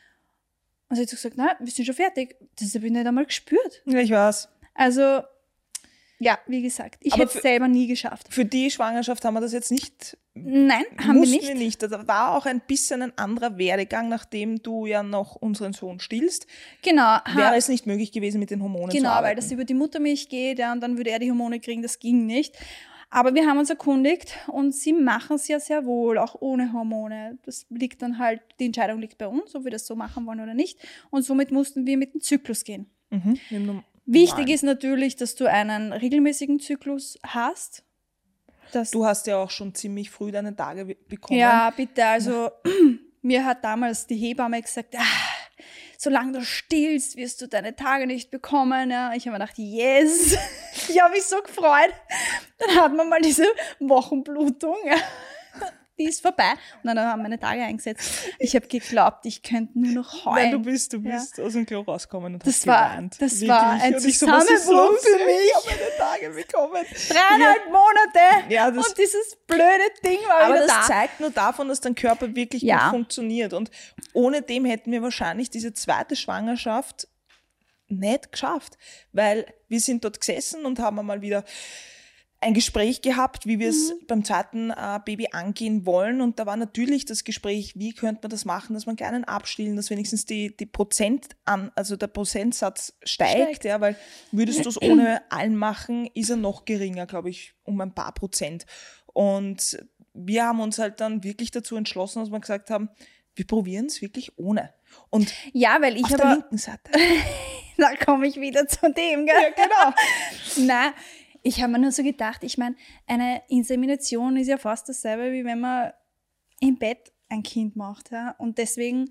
Und sie hat so gesagt, na, wir sind schon fertig. Das habe ich nicht einmal gespürt. Ja, ich weiß. Also, ja, wie gesagt, ich Aber hätte es für- selber nie geschafft. Für die Schwangerschaft haben wir das jetzt nicht, Nein, haben wir mussten nicht. wir nicht. Das war auch ein bisschen ein anderer Werdegang, nachdem du ja noch unseren Sohn stillst. Genau, ha- Wäre es nicht möglich gewesen, mit den Hormonen zu Genau, arbeiten. weil das über die Muttermilch geht, ja, und dann würde er die Hormone kriegen, das ging nicht. Aber wir haben uns erkundigt und sie machen es ja sehr wohl, auch ohne Hormone. Das liegt dann halt, die Entscheidung liegt bei uns, ob wir das so machen wollen oder nicht. Und somit mussten wir mit dem Zyklus gehen. Mhm. Mit dem Wichtig normalen. ist natürlich, dass du einen regelmäßigen Zyklus hast. Das Du hast ja auch schon ziemlich früh deine Tage be- bekommen. Ja, bitte, also mir hat damals die Hebamme gesagt, ah, solange du stillst, wirst du deine Tage nicht bekommen. Ja, ich habe mir gedacht, yes, ich habe mich so gefreut. Dann hat man mal diese Wochenblutung, ja. Die ist vorbei. Und dann haben meine Tage eingesetzt. Ich habe geglaubt, ich könnte nur noch heulen. Nein, du bist, du bist aus dem Klo rausgekommen und Das hast war- geweint. das Wirklich. war ein Und ich so, was ist Zusammenbruch los? für mich. Ich habe meine Tage bekommen. Dreieinhalb Monate Ja, das- und dieses blöde Ding war Aber wieder das da. zeigt nur davon, dass dein Körper wirklich Ja. gut funktioniert. Und ohne dem hätten wir wahrscheinlich diese zweite Schwangerschaft nicht geschafft. Weil wir sind dort gesessen und haben einmal wieder ein Gespräch gehabt, wie wir es beim zweiten äh, Baby angehen wollen. Und da war natürlich das Gespräch, wie könnte man das machen, dass man keinen abstillen, dass wenigstens die, die Prozent an, also der Prozentsatz steigt, Steigt. ja, weil würdest du es ohne allen machen, ist er noch geringer, glaube ich, um ein paar Prozent. Und wir haben uns halt dann wirklich dazu entschlossen, dass wir gesagt haben, wir probieren es wirklich ohne. Und Ja, weil ich auf der aber, linken Seite. da komme ich wieder zu dem, gell? Ja, genau. Nein, ich habe mir nur so gedacht, ich meine, eine Insemination ist ja fast dasselbe, wie wenn man im Bett ein Kind macht. Ja? Und deswegen,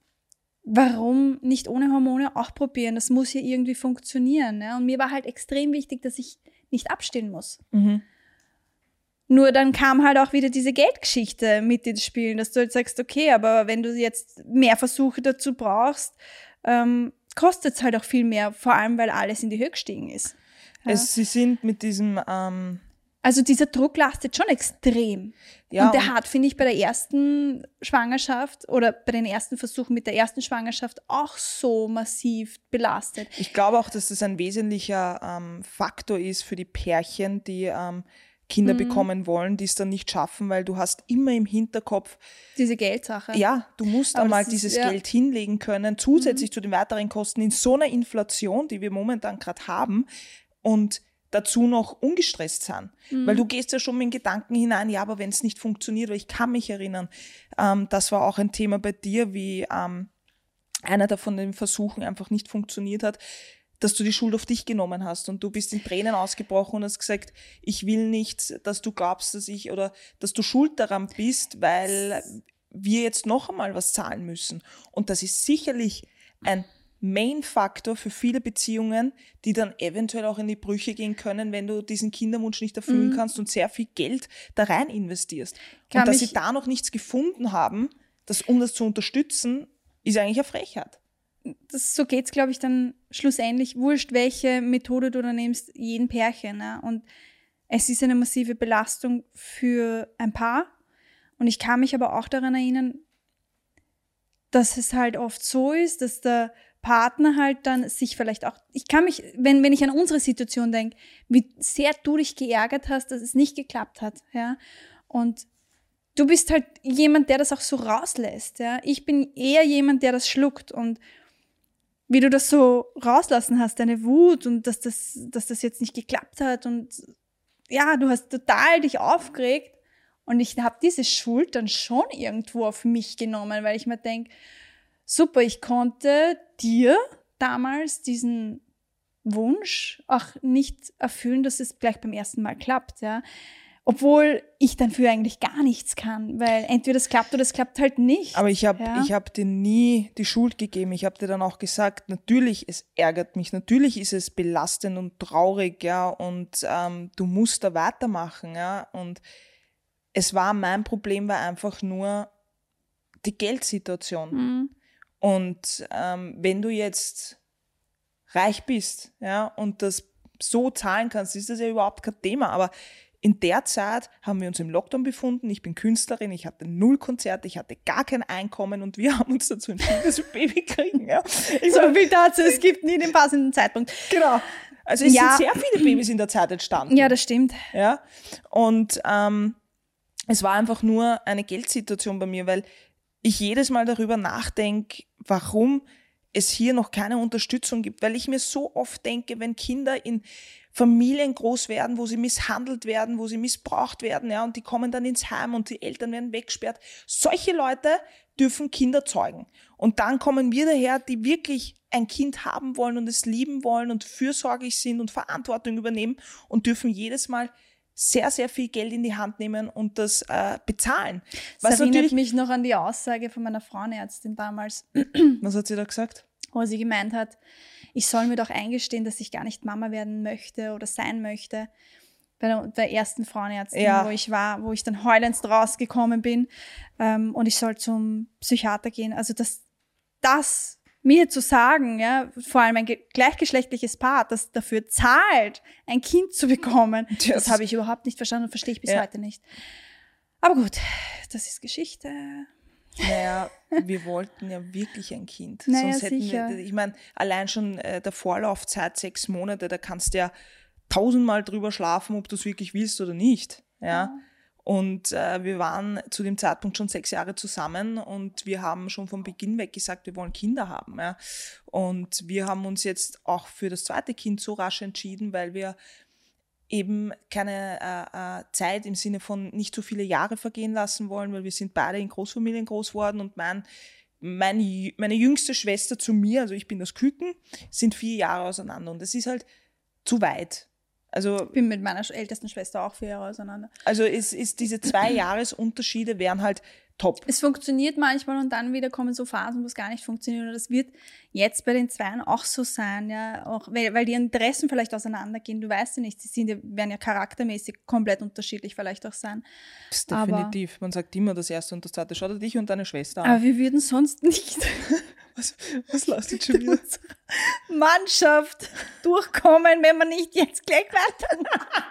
warum nicht ohne Hormone auch probieren? Das muss ja irgendwie funktionieren. Ja? Und mir war halt extrem wichtig, dass ich nicht abstillen muss. Mhm. Nur dann kam halt auch wieder diese Geldgeschichte mit ins Spiel, dass du halt sagst, okay, aber wenn du jetzt mehr Versuche dazu brauchst, ähm, kostet es halt auch viel mehr, vor allem weil alles in die Höhe gestiegen ist. Ja. Es, sie sind mit diesem, ähm, Also dieser Druck lastet schon extrem. Ja, und der und- hat, finde ich, bei der ersten Schwangerschaft oder bei den ersten Versuchen mit der ersten Schwangerschaft auch so massiv belastet. ich glaube auch, dass das ein wesentlicher ähm, Faktor ist für die Pärchen, die ähm, Kinder bekommen wollen, die es dann nicht schaffen, weil du hast immer im Hinterkopf, Diese Geldsache. ja, du musst Aber einmal das ist- dieses ja. Geld hinlegen können, zusätzlich zu den weiteren Kosten in so einer Inflation, die wir momentan gerade haben und dazu noch ungestresst sind. Weil du gehst ja schon mit den Gedanken hinein, ja, aber wenn es nicht funktioniert, weil ich kann mich erinnern, ähm, das war auch ein Thema bei dir, wie ähm, einer der von den Versuchen einfach nicht funktioniert hat, dass du die Schuld auf dich genommen hast und du bist in Tränen ausgebrochen und hast gesagt, ich will nicht, dass du glaubst, dass ich oder dass du schuld daran bist, weil wir jetzt noch einmal was zahlen müssen. Und das ist sicherlich ein Main-Faktor für viele Beziehungen, die dann eventuell auch in die Brüche gehen können, wenn du diesen Kinderwunsch nicht erfüllen Mhm. kannst und sehr viel Geld da rein investierst. Kann und dass mich- sie da noch nichts gefunden haben, das, um das zu unterstützen, ist eigentlich eine Frechheit. Das, so geht es, glaube ich, dann schlussendlich. Wurscht, welche Methode du da nimmst, jeden Pärchen. Ne? Und es ist eine massive Belastung für ein Paar. Und ich kann mich aber auch daran erinnern, dass es halt oft so ist, dass der Partner halt dann sich vielleicht auch, ich kann mich, wenn, wenn ich an unsere Situation denke, wie sehr du dich geärgert hast, dass es nicht geklappt hat, ja. Und du bist halt jemand, der das auch so rauslässt, ja. Ich bin eher jemand, der das schluckt und wie du das so rauslassen hast, deine Wut und dass das, dass das jetzt nicht geklappt hat und ja, du hast total dich aufgeregt und ich habe diese Schuld dann schon irgendwo auf mich genommen, weil ich mir denke, super, ich konnte dir damals diesen Wunsch auch nicht erfüllen, dass es gleich beim ersten Mal klappt, ja. Obwohl ich dann für eigentlich gar nichts kann, weil entweder es klappt oder es klappt halt nicht. Aber ich habe ja? ich hab dir nie die Schuld gegeben. Ich habe dir dann auch gesagt, natürlich, es ärgert mich, natürlich ist es belastend und traurig, ja, und ähm, du musst da weitermachen, ja. Und es war, mein Problem war einfach nur die Geldsituation. Mhm. Und ähm, wenn du jetzt reich bist, ja, und das so zahlen kannst, ist das ja überhaupt kein Thema, aber in der Zeit haben wir uns im Lockdown befunden. Ich bin Künstlerin, ich hatte null Konzerte, ich hatte gar kein Einkommen und wir haben uns dazu entschieden, dass wir Baby kriegen. Ja. Ich so viel dazu, es gibt nie den passenden Zeitpunkt. Genau. Also es ja. sind sehr viele Babys in der Zeit entstanden. Ja, das stimmt. Ja. Und ähm, es war einfach nur eine Geldsituation bei mir, weil ich jedes Mal darüber nachdenke, warum es hier noch keine Unterstützung gibt, weil ich mir so oft denke, wenn Kinder in Familien groß werden, wo sie misshandelt werden, wo sie missbraucht werden, ja, und die kommen dann ins Heim und die Eltern werden weggesperrt. Solche Leute dürfen Kinder zeugen. Und dann kommen wir daher, die wirklich ein Kind haben wollen und es lieben wollen und fürsorglich sind und Verantwortung übernehmen und dürfen jedes Mal sehr, sehr viel Geld in die Hand nehmen und das äh, bezahlen. Das was erinnert mich noch an die Aussage von meiner Frauenärztin damals. Was hat sie da gesagt? Wo sie gemeint hat, ich soll mir doch eingestehen, dass ich gar nicht Mama werden möchte oder sein möchte. Bei der, der ersten Frauenärztin, ja. wo ich war, wo ich dann heulend rausgekommen bin ähm, und ich soll zum Psychiater gehen. Also das, das mir zu sagen, ja, vor allem ein gleichgeschlechtliches Paar, das dafür zahlt, ein Kind zu bekommen, das, das habe ich überhaupt nicht verstanden und verstehe ich bis ja. heute nicht. Aber gut, das ist Geschichte. Naja, wir wollten ja wirklich ein Kind. Naja, Sonst hätten sicher. wir, ich meine, allein schon äh, der Vorlaufzeit, sechs Monate, da kannst du ja tausendmal drüber schlafen, ob du es wirklich willst oder nicht. Ja. ja. Und äh, wir waren zu dem Zeitpunkt schon sechs Jahre zusammen und wir haben schon von Beginn weg gesagt, wir wollen Kinder haben. Ja. Und wir haben uns jetzt auch für das zweite Kind so rasch entschieden, weil wir eben keine äh, äh, Zeit im Sinne von nicht so viele Jahre vergehen lassen wollen, weil wir sind beide in Großfamilien groß worden und mein, mein, meine jüngste Schwester zu mir, also ich bin das Küken, sind vier Jahre auseinander und das ist halt zu weit. Also, ich bin mit meiner ältesten Schwester auch vier Jahre auseinander. Also es ist diese zwei Jahresunterschiede wären halt top. Es funktioniert manchmal und dann wieder kommen so Phasen, wo es gar nicht funktioniert. Und das wird jetzt bei den Zweien auch so sein, ja, auch weil, weil die Interessen vielleicht auseinandergehen. Du weißt ja nicht, sie sind, werden ja charaktermäßig komplett unterschiedlich vielleicht auch sein. Das ist definitiv. Aber, man sagt immer das Erste und das Zweite. Schau dir dich und deine Schwester an. Aber wir würden sonst nicht was, was lasst jetzt schon wieder? Mannschaft durchkommen, wenn wir nicht jetzt gleich weiter.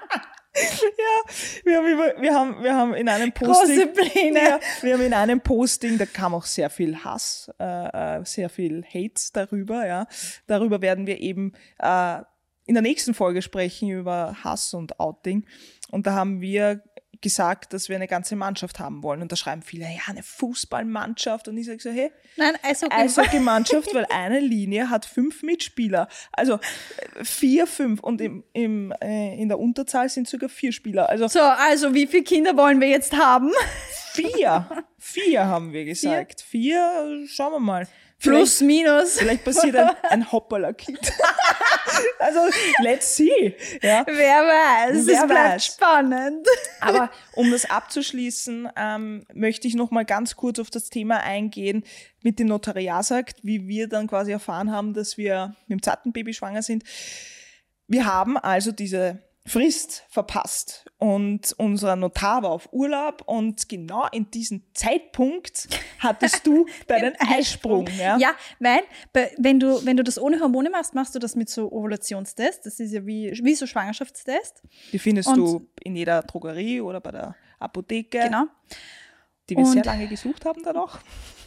Ja, wir haben, über, wir, haben, wir haben in einem Posting, große Pläne. Ja, wir haben in einem Posting, da kam auch sehr viel Hass, äh, sehr viel Hate darüber, ja. Darüber werden wir eben äh, in der nächsten Folge sprechen, über Hass und Outing. Und da haben wir gesagt, dass wir eine ganze Mannschaft haben wollen. Und da schreiben viele, ja, eine Fußballmannschaft. Und ich sage so, hey, nein, Eishockey. Eishockey-Mannschaft, weil eine Linie hat fünf Mitspieler. Also vier, fünf. Und im, im, äh, in der Unterzahl sind sogar vier Spieler. Also, so, also wie viele Kinder wollen wir jetzt haben? Vier. Vier haben wir gesagt. Vier, vier schauen wir mal. Plus, vielleicht, minus. Vielleicht passiert ein, ein Hoppala-Kind. Also, let's see. Ja. Wer weiß, Wer es bleibt weiß. spannend. Aber um das abzuschließen, ähm, möchte ich noch mal ganz kurz auf das Thema eingehen mit dem Notariatsakt, wie wir dann quasi erfahren haben, dass wir mit dem zweiten Baby schwanger sind. Wir haben also diese Frist verpasst und unser Notar war auf Urlaub und genau in diesem Zeitpunkt hattest du deinen Eisprung. Ja, ja, weil bei, wenn du wenn du das ohne Hormone machst, machst du das mit so Ovulationstest. Das ist ja wie, wie so Schwangerschaftstest. Die findest und, du in jeder Drogerie oder bei der Apotheke. Genau. Die wir und, sehr lange gesucht haben danach.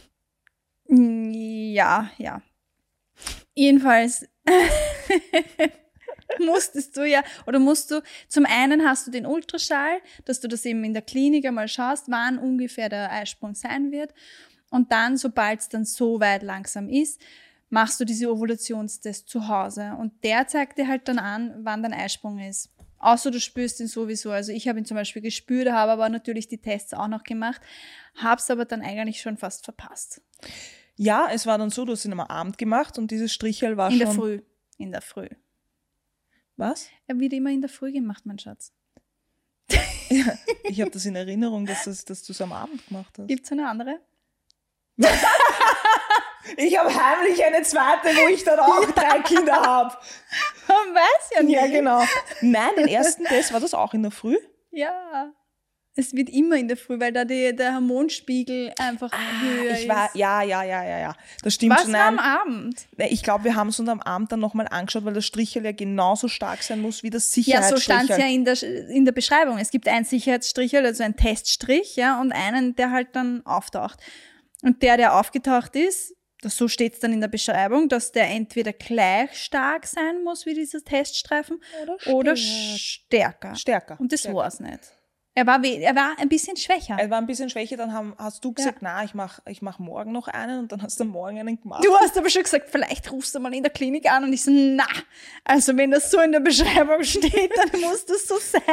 Ja, ja. Jedenfalls musstest du ja, oder musst du, zum einen hast du den Ultraschall, dass du das eben in der Klinik einmal schaust, wann ungefähr der Eisprung sein wird. Und dann, sobald es dann so weit langsam ist, machst du diese Ovulationstest zu Hause. Und der zeigt dir halt dann an, wann dein Eisprung ist. Außer du spürst ihn sowieso. Also ich habe ihn zum Beispiel gespürt, habe aber natürlich die Tests auch noch gemacht, habe es aber dann eigentlich schon fast verpasst. Ja, es war dann so, du hast ihn am Abend gemacht und dieses Strichel war in schon... In der Früh. In der Früh. Was? Er wird immer in der Früh gemacht, mein Schatz. Ja, ich habe das in Erinnerung, dass, das, dass du es am Abend gemacht hast. Gibt es eine andere? Ich habe heimlich eine zweite, wo ich dann auch drei Kinder habe. Man weiß ja nicht. Ja, genau. Nein, den ersten Test, war das auch in der Früh? Ja. Es wird immer in der Früh, weil da die, der Hormonspiegel einfach ah, höher ich war, ist. Ja, ja, ja, ja, ja. Das stimmt Was schon. war am Abend? Ich glaube, wir haben es uns am Abend dann nochmal angeschaut, weil das Strichel ja genauso stark sein muss wie das Ja, so Sicherheitsstrichel. stand es ja in der, in der Beschreibung. Es gibt einen Sicherheitsstrichel, also einen Teststrich, ja, und einen, der halt dann auftaucht. Und der, der aufgetaucht ist, das, so steht es dann in der Beschreibung, dass der entweder gleich stark sein muss wie dieser Teststreifen oder, oder stärker. stärker. Stärker. Und das stärker. war es nicht. Er war, er war ein bisschen schwächer. Er war ein bisschen schwächer, dann haben, hast du gesagt, Ja. na, ich mach, ich mach morgen noch einen und dann hast du morgen einen gemacht. Du hast aber schon gesagt, vielleicht rufst du mal in der Klinik an und ich so, na, also wenn das so in der Beschreibung steht, dann muss das so sein.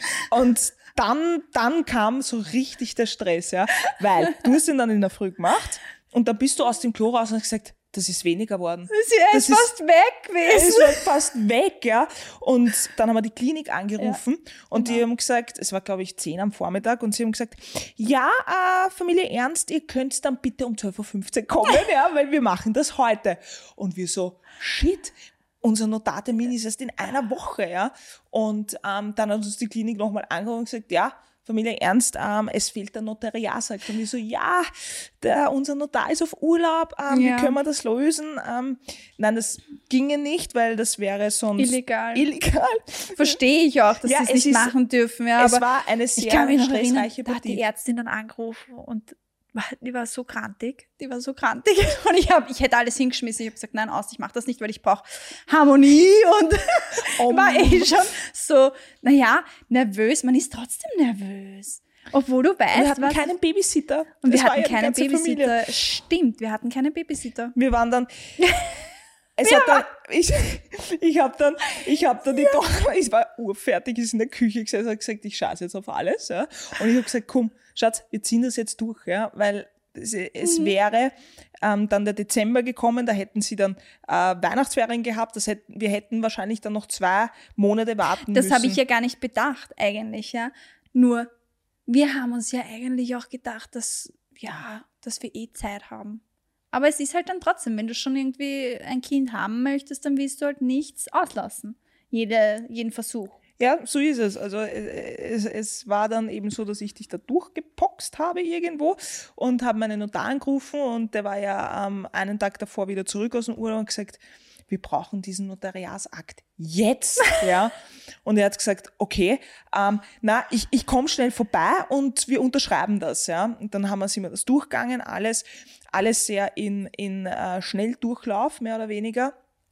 Und dann, dann kam so richtig der Stress, ja, weil du hast ihn dann in der Früh gemacht und dann bist du aus dem Klo raus und hast gesagt, das ist weniger geworden. Er ist fast weg Er ist gewesen. halt fast weg, ja. Und dann haben wir die Klinik angerufen Ja, und genau. die haben gesagt, es war glaube ich zehn am Vormittag und sie haben gesagt, ja, äh, Familie Ernst, ihr könnt dann bitte um zwölf Uhr fünfzehn kommen, ja, weil wir machen das heute. Und wir so, shit, unser Notartermin ist erst in einer Woche, ja. Und ähm, dann hat uns die Klinik nochmal angerufen und gesagt, ja, Familie Ernst, ähm, es fehlt der Notariatsakt. Und wir so, ja, der, unser Notar ist auf Urlaub, ähm, Ja. wie können wir das lösen? Ähm, nein, das ginge nicht, weil das wäre sonst Illegal. illegal. Verstehe ich auch, dass Ja, sie es es nicht ist- machen dürfen. Ja, es aber war eine ich sehr kann mich noch erinnern, stressreiche da hat die Partie. Ärztin dann angerufen und die war so krantig, die war so krantig. Und ich, hab, ich hätte alles hingeschmissen. Ich habe gesagt, nein, aus, ich mache das nicht, weil ich brauche Harmonie. Und Oh war eh schon so, naja, nervös. Man ist trotzdem nervös. Obwohl du weißt, Wir hatten was... keinen Babysitter. und wir Das war hatten ja die keinen ganze Familie. Babysitter. Stimmt, wir hatten keinen Babysitter. Wir waren dann, es hat dann, ich, ich habe dann, ich habe dann die Tochter, ich war urfertig, ist in der Küche gesessen, hat gesagt, ich scheiße jetzt auf alles, ja. Und ich habe gesagt, komm, Schatz, wir ziehen das jetzt durch, ja, weil es, es Mhm. wäre ähm, dann der Dezember gekommen, da hätten sie dann äh, Weihnachtsferien gehabt, das hätten, wir hätten wahrscheinlich dann noch zwei Monate warten Das müssen. habe ich ja gar nicht bedacht eigentlich, ja. Nur, wir haben uns ja eigentlich auch gedacht, dass, ja, dass wir eh Zeit haben. Aber es ist halt dann trotzdem, wenn du schon irgendwie ein Kind haben möchtest, dann willst du halt nichts auslassen. Jede, jeden Versuch. Ja, so ist es. Also äh, es, es war dann eben so, dass ich dich da durchgepoxt habe irgendwo und habe meinen Notar angerufen und der war ja ähm, einen Tag davor wieder zurück aus dem Urlaub und gesagt, wir brauchen diesen Notariatsakt jetzt, ja. Und er hat gesagt, okay, ähm, na, ich, ich komme schnell vorbei und wir unterschreiben das, ja. Und dann haben wir, sind wir das durchgegangen, alles, alles sehr in, in äh, Schnelldurchlauf, mehr oder weniger.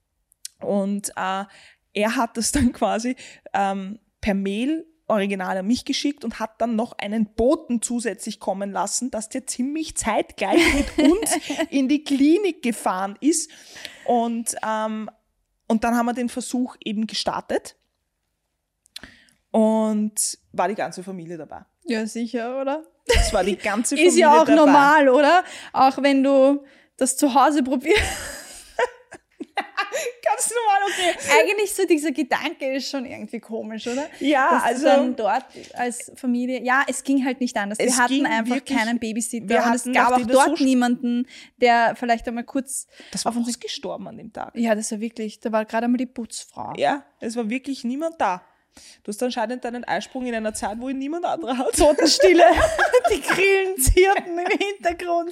Und äh, er hat das dann quasi ähm, per Mail original an mich geschickt und hat dann noch einen Boten zusätzlich kommen lassen, dass der ziemlich zeitgleich mit uns in die Klinik gefahren ist. Und, ähm, und dann haben wir den Versuch eben gestartet und war die ganze Familie dabei. Ja, sicher, oder? Es war die ganze Familie Ist ja auch dabei. normal, oder? Auch wenn du das zu Hause probierst. Ganz normal, okay. Eigentlich so dieser Gedanke ist schon irgendwie komisch, oder? Ja, Dass also du dann dort als Familie, ja, es ging halt nicht anders. Wir Es hatten ging einfach wirklich- keinen Babysitter wir und es hatten, gab auch nachdem das dort so- niemanden, der vielleicht einmal kurz das war auf uns... ausgestorben an dem Tag. Ja, das war wirklich, da war gerade einmal die Putzfrau. Ja, es war wirklich niemand da. Du hast anscheinend deinen Eisprung in einer Zeit, wo ihn niemand anderer hat. Totenstille. Die Grillen zirpen im Hintergrund.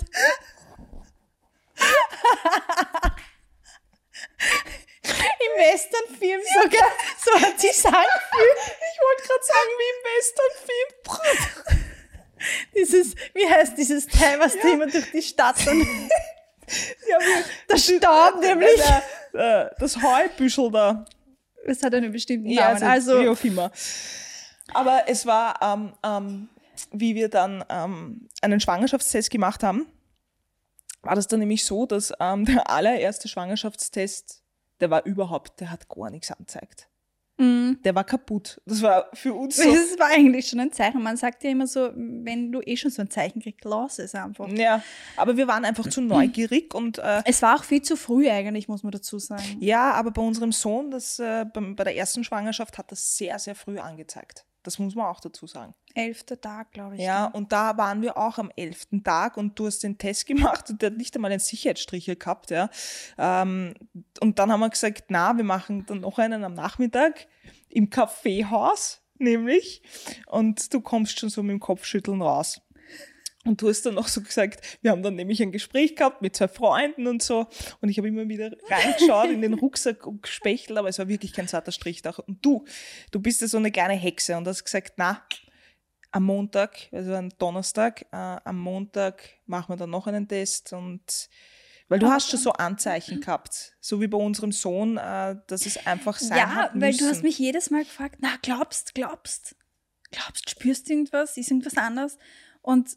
Im Westernfilm sogar, so hat sie es angefühlt. Ich wollte gerade sagen, wie im Westernfilm. Dieses, wie heißt dieses Teil, was ja. da immer durch die Stadt dann... Ja, der Staub nämlich. Äh, das Heubüschel da. Es hat einen bestimmten ja, Namen. Also, wie auch immer. Aber es war, ähm, ähm, wie wir dann ähm, einen Schwangerschaftstest gemacht haben, war das dann nämlich so, dass ähm, der allererste Schwangerschaftstest, der war überhaupt, der hat gar nichts angezeigt. Mm. Der war kaputt. Das war für uns so. Das war eigentlich schon ein Zeichen. Man sagt ja immer so, wenn du eh schon so ein Zeichen kriegst, lass es einfach. Ja, aber wir waren einfach zu neugierig und äh, es war auch viel zu früh eigentlich, muss man dazu sagen. Ja, aber bei unserem Sohn, das, äh, bei, bei der ersten Schwangerschaft hat das sehr, sehr früh angezeigt. Das muss man auch dazu sagen. Elfter Tag, glaube ich. Ja, dann. und da waren wir auch am elften Tag und du hast den Test gemacht und der hat nicht einmal einen Sicherheitsstrichel gehabt. Ja. Ähm, und dann haben wir gesagt, na, wir machen dann noch einen am Nachmittag im Kaffeehaus, nämlich. Und du kommst schon so mit dem Kopfschütteln raus. Und du hast dann noch so gesagt, wir haben dann nämlich ein Gespräch gehabt mit zwei Freunden und so. Und ich habe immer wieder reingeschaut in den Rucksack und gespechtelt, aber es war wirklich kein zarter Strich da. Und du, du bist ja so eine kleine Hexe und hast gesagt, na, am Montag, also am Donnerstag, äh, am Montag machen wir dann noch einen Test. Und weil du hast schon so Anzeichen gehabt, so wie bei unserem Sohn, äh, dass es einfach sein ja, hat müssen. Ja, weil du hast mich jedes Mal gefragt, na, glaubst, glaubst, glaubst, spürst du irgendwas, ist irgendwas anderes? Und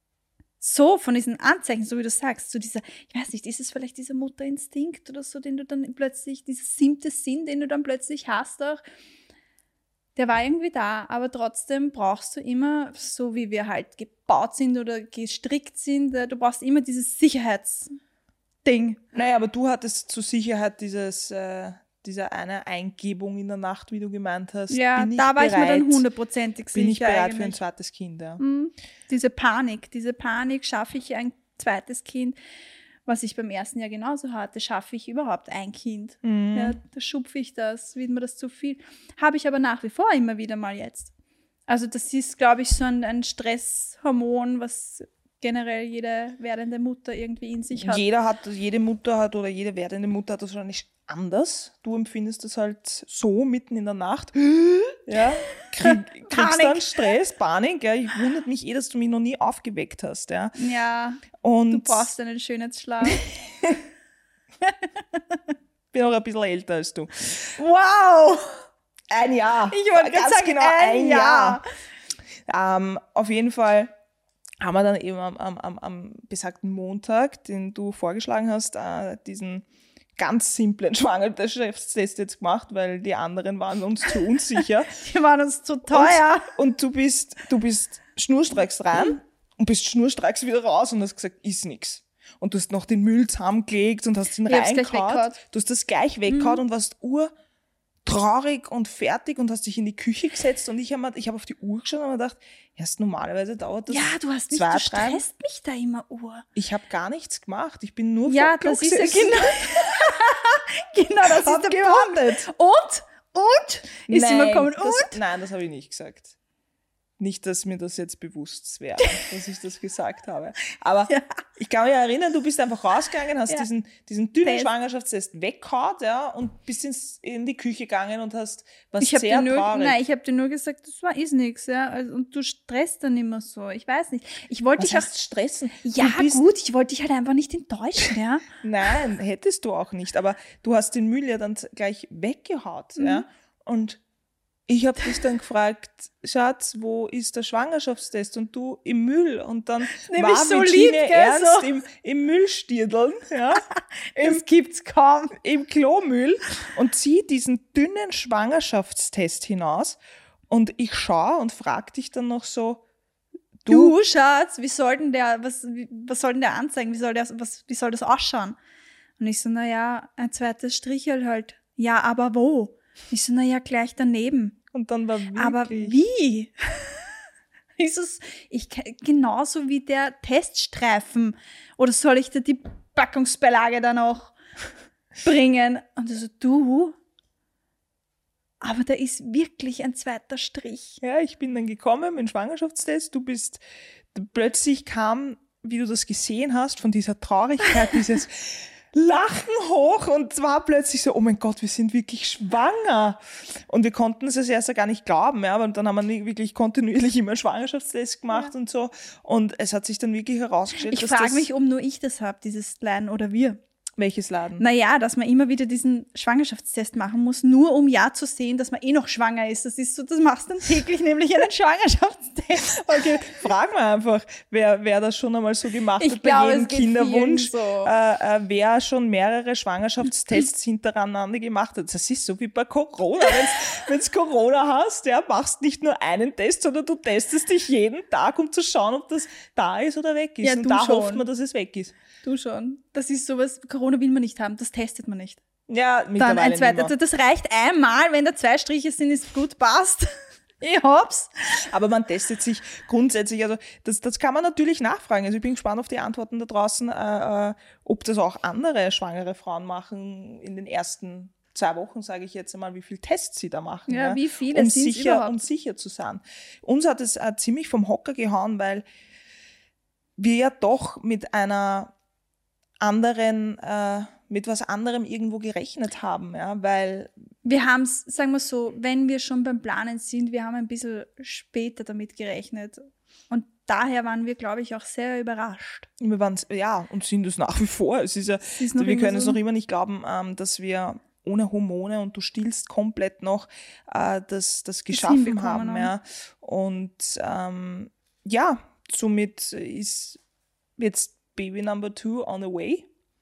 so von diesen Anzeichen, so wie du sagst, so dieser, ich weiß nicht, ist es vielleicht dieser Mutterinstinkt oder so, den du dann plötzlich, dieser siebte Sinn, den du dann plötzlich hast auch, der war irgendwie da, aber trotzdem brauchst du immer, so wie wir halt gebaut sind oder gestrickt sind, du brauchst immer dieses Sicherheitsding. Naja, aber du hattest zur Sicherheit dieses, äh, diese eine Eingebung in der Nacht, wie du gemeint hast. Ja, bin ich da war bereit, ich mir dann hundertprozentig sicher. Bin ich bereit eigentlich. für ein zweites Kind, ja. Mhm. Diese Panik, diese Panik, schaffe ich ein zweites Kind, was ich beim ersten Jahr genauso hatte, schaffe ich überhaupt ein Kind. Mhm. Ja, da schupfe ich das, wird mir das zu viel. Habe ich aber nach wie vor immer wieder mal jetzt. Also das ist, glaube ich, so ein, ein Stresshormon, was generell jede werdende Mutter irgendwie in sich hat. Jeder hat, jede Mutter hat oder jede werdende Mutter hat das wahrscheinlich anders. Du empfindest das halt so mitten in der Nacht. Ja, krieg, kriegst dann Stress, Panik. Ja. Ich wundert mich eh, dass du mich noch nie aufgeweckt hast. Ja, ja und du brauchst einen Schönheitsschlaf. Bin auch ein bisschen älter als du. Wow! Ein Jahr. Ich wollte gerade sagen, genau ein, ein Jahr. Jahr. Ähm, auf jeden Fall haben wir dann eben am, am, am besagten Montag, den du vorgeschlagen hast, äh, diesen ganz simplen Schwangerschaftstest jetzt gemacht, weil die anderen waren uns zu unsicher. Die waren uns zu teuer. Und, und du bist, du bist schnurstracks rein und bist schnurstracks wieder raus und hast gesagt, ist nix. Und du hast noch den Müll zusammengelegt und hast ihn reingehauen. Du hast das gleich weggehauen mhm. und warst urtraurig und fertig und hast dich in die Küche gesetzt und ich habe ich hab auf die Uhr geschaut und mir gedacht, erst normalerweise dauert das ja, du hast mich, zwei, du stresst drei. mich da immer Uhr. Ich habe gar nichts gemacht, ich bin nur ja, vor das ist gesessen. ja genau, genau, das ist der gewartet. Punkt. Und? Und? Ist nein, immer gekommen, das, und? Nein, das habe ich nicht gesagt. Nicht, dass mir das jetzt bewusst wäre, dass ich das gesagt habe. Aber ja. ich kann mich erinnern, du bist einfach rausgegangen, hast ja. diesen, diesen dünnen Test. Schwangerschaftstest weggehauen, ja, und bist ins, in die Küche gegangen und hast was ich sehr nur, traurig. Nein, ich habe dir nur gesagt, das war ist nichts, ja. Also, und du stresst dann immer so. Ich weiß nicht. Ich wollte dich heißt auch stressen. Ja, gut, ich wollte dich halt einfach nicht enttäuschen, ja. Nein, hättest du auch nicht. Aber du hast den Müll ja dann gleich weggehaut, mhm. ja. Und ich habe dich dann gefragt, Schatz, wo ist der Schwangerschaftstest? Und du im Müll. Und dann Nämlich war so mit lieb, Gine gell, ernst so. im, im Müllstierdeln, ja, das gibt's kaum. Im Klomüll und zieht diesen dünnen Schwangerschaftstest hinaus. Und ich schaue und frage dich dann noch so, du, du Schatz, wie soll denn der, was, wie, was soll denn der anzeigen? Wie soll der, was, wie soll das ausschauen? Und ich so, naja, ein zweites Strichel halt. Ja, aber wo? Ich so, naja, gleich daneben. Und dann war wirklich... Aber wie? Ist es, ich, genauso wie der Teststreifen. Oder soll ich dir die Packungsbeilage dann auch bringen? Und er so, du, aber da ist wirklich ein zweiter Strich. Ja, ich bin dann gekommen mit dem Schwangerschaftstest. Du bist, plötzlich kam, wie du das gesehen hast, von dieser Traurigkeit, dieses Lachen hoch und zwar plötzlich so, oh mein Gott, wir sind wirklich schwanger. Und wir konnten es als erst gar nicht glauben, ja, aber dann haben wir wirklich kontinuierlich immer Schwangerschaftstest gemacht ja. und so. Und es hat sich dann wirklich herausgestellt, ich dass frage das... mich, ob nur ich das habe, dieses Leiden oder wir. Welches Laden? Naja, dass man immer wieder diesen Schwangerschaftstest machen muss, nur um ja zu sehen, dass man eh noch schwanger ist. Das ist so, das machst du dann täglich, nämlich einen Schwangerschaftstest. Okay, frag mal einfach, wer, wer das schon einmal so gemacht ich hat glaube, bei jedem Kinderwunsch, so. äh, äh, wer schon mehrere Schwangerschaftstests hintereinander gemacht hat. Das ist so wie bei Corona. Wenn du Corona hast, ja, machst nicht nur einen Test, sondern du testest dich jeden Tag, um zu schauen, ob das da ist oder weg ist. Ja, und da schon. hofft man, dass es weg ist. Du schon. Das ist sowas, Corona will man nicht haben, das testet man nicht. Ja, Dann mittlerweile ein zweiter, nicht mehr. das reicht einmal, wenn da zwei Striche sind, ist gut, passt. Ich hab's. Aber man testet sich grundsätzlich, also das, das kann man natürlich nachfragen. Also ich bin gespannt auf die Antworten da draußen, äh, äh, ob das auch andere schwangere Frauen machen in den ersten zwei Wochen, sage ich jetzt einmal, wie viele Tests sie da machen. Ja, ja, wie viele um sind's sicher, überhaupt? um sicher zu sein. Uns hat es äh, ziemlich vom Hocker gehauen, weil wir ja doch mit einer anderen, äh, mit was anderem irgendwo gerechnet haben, ja, weil wir haben es, sagen wir so, wenn wir schon beim Planen sind, wir haben ein bisschen später damit gerechnet. Und daher waren wir, glaube ich, auch sehr überrascht. Wir waren, ja, und sind es nach wie vor. Es ist ja, ist noch wir immer können es so. noch immer nicht glauben, ähm, dass wir ohne Hormone und du stillst komplett noch äh, das, das geschaffen hinbekommen haben. haben. Ja. Und ähm, ja, somit ist jetzt Baby Number Two on the way.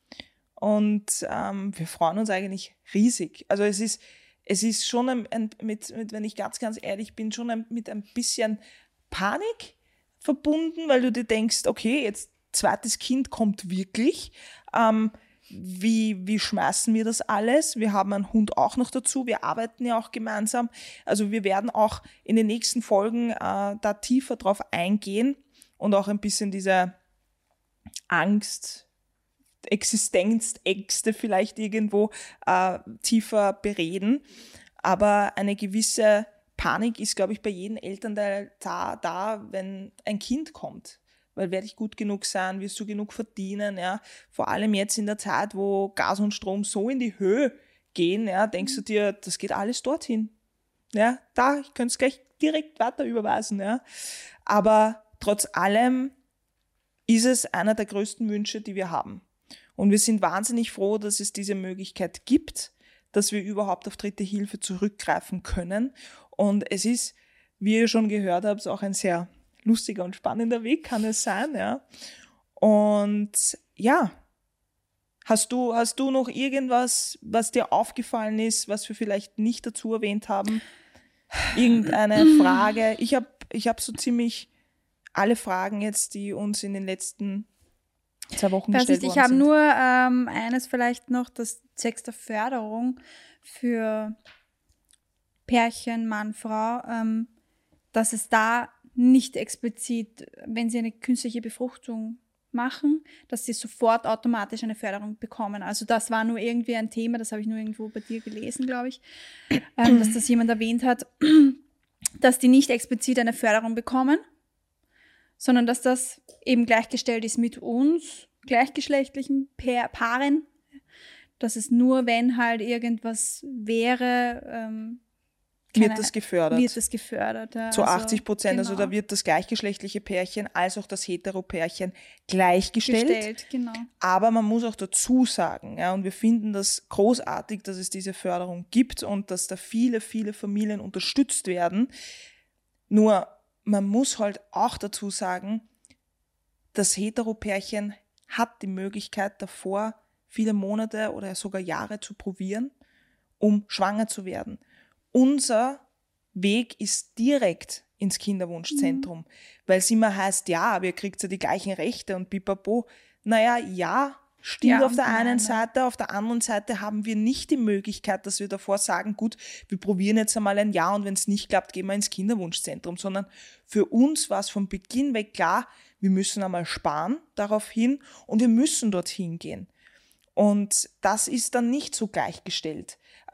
Und ähm, wir freuen uns eigentlich riesig. Also es ist, es ist schon ein, ein, mit, mit, wenn ich ganz, ganz ehrlich bin, schon ein, mit ein bisschen Panik verbunden, weil du dir denkst, okay, jetzt zweites Kind kommt wirklich. Ähm, wie, wie schmeißen wir das alles? Wir haben einen Hund auch noch dazu. Wir arbeiten ja auch gemeinsam. Also wir werden auch in den nächsten Folgen äh, da tiefer drauf eingehen und auch ein bisschen diese Angst, Existenzängste vielleicht irgendwo äh, tiefer bereden. Aber eine gewisse Panik ist, glaube ich, bei jedem Elternteil da, da, wenn ein Kind kommt. Weil werde ich gut genug sein, wirst du genug verdienen, ja. Vor allem jetzt in der Zeit, wo Gas und Strom so in die Höhe gehen, ja, denkst du dir, das geht alles dorthin. Ja, da, ich könnte es gleich direkt weiter überweisen, ja. Aber trotz allem ist es einer der größten Wünsche, die wir haben. Und wir sind wahnsinnig froh, dass es diese Möglichkeit gibt, dass wir überhaupt auf dritte Hilfe zurückgreifen können. Und es ist, wie ihr schon gehört habt, auch ein sehr lustiger und spannender Weg kann es sein, ja. Und ja, hast du, hast du noch irgendwas, was dir aufgefallen ist, was wir vielleicht nicht dazu erwähnt haben? Irgendeine Frage? Ich habe ich hab so ziemlich alle Fragen jetzt, die uns in den letzten zwei Wochen Weiß gestellt nicht, worden ich habe sind. nur ähm, eines vielleicht noch, das zwecks der Förderung für Pärchen, Mann, Frau, ähm, dass es da nicht explizit, wenn sie eine künstliche Befruchtung machen, dass sie sofort automatisch eine Förderung bekommen. Also das war nur irgendwie ein Thema, das habe ich nur irgendwo bei dir gelesen, glaube ich, ähm, dass das jemand erwähnt hat, dass die nicht explizit eine Förderung bekommen, sondern dass das eben gleichgestellt ist mit uns, gleichgeschlechtlichen pa- Paaren, dass es nur, wenn halt irgendwas wäre, ähm, wird keine- das gefördert. wird das gefördert. Ja. Zu Also, achtzig Prozent, also genau. da wird das gleichgeschlechtliche Pärchen als auch das Hetero-Pärchen gleichgestellt. gestellt, genau. Aber man muss auch dazu sagen, ja, und wir finden das großartig, dass es diese Förderung gibt und dass da viele, viele Familien unterstützt werden. Nur man muss halt auch dazu sagen, das Hetero-Pärchen hat die Möglichkeit davor, viele Monate oder sogar Jahre zu probieren, um schwanger zu werden. Unser Weg ist direkt ins Kinderwunschzentrum, mhm. weil es immer heißt, ja, aber ihr kriegt ja die gleichen Rechte und pipapo. Naja, ja, stimmt Ja, auf der und einen nein, Seite, auf der anderen Seite haben wir nicht die Möglichkeit, dass wir davor sagen, gut, wir probieren jetzt einmal ein Jahr und wenn es nicht klappt, gehen wir ins Kinderwunschzentrum, sondern für uns war es von Beginn weg klar, wir müssen einmal sparen darauf hin und wir müssen dorthin gehen. Und das ist dann nicht so gleichgestellt.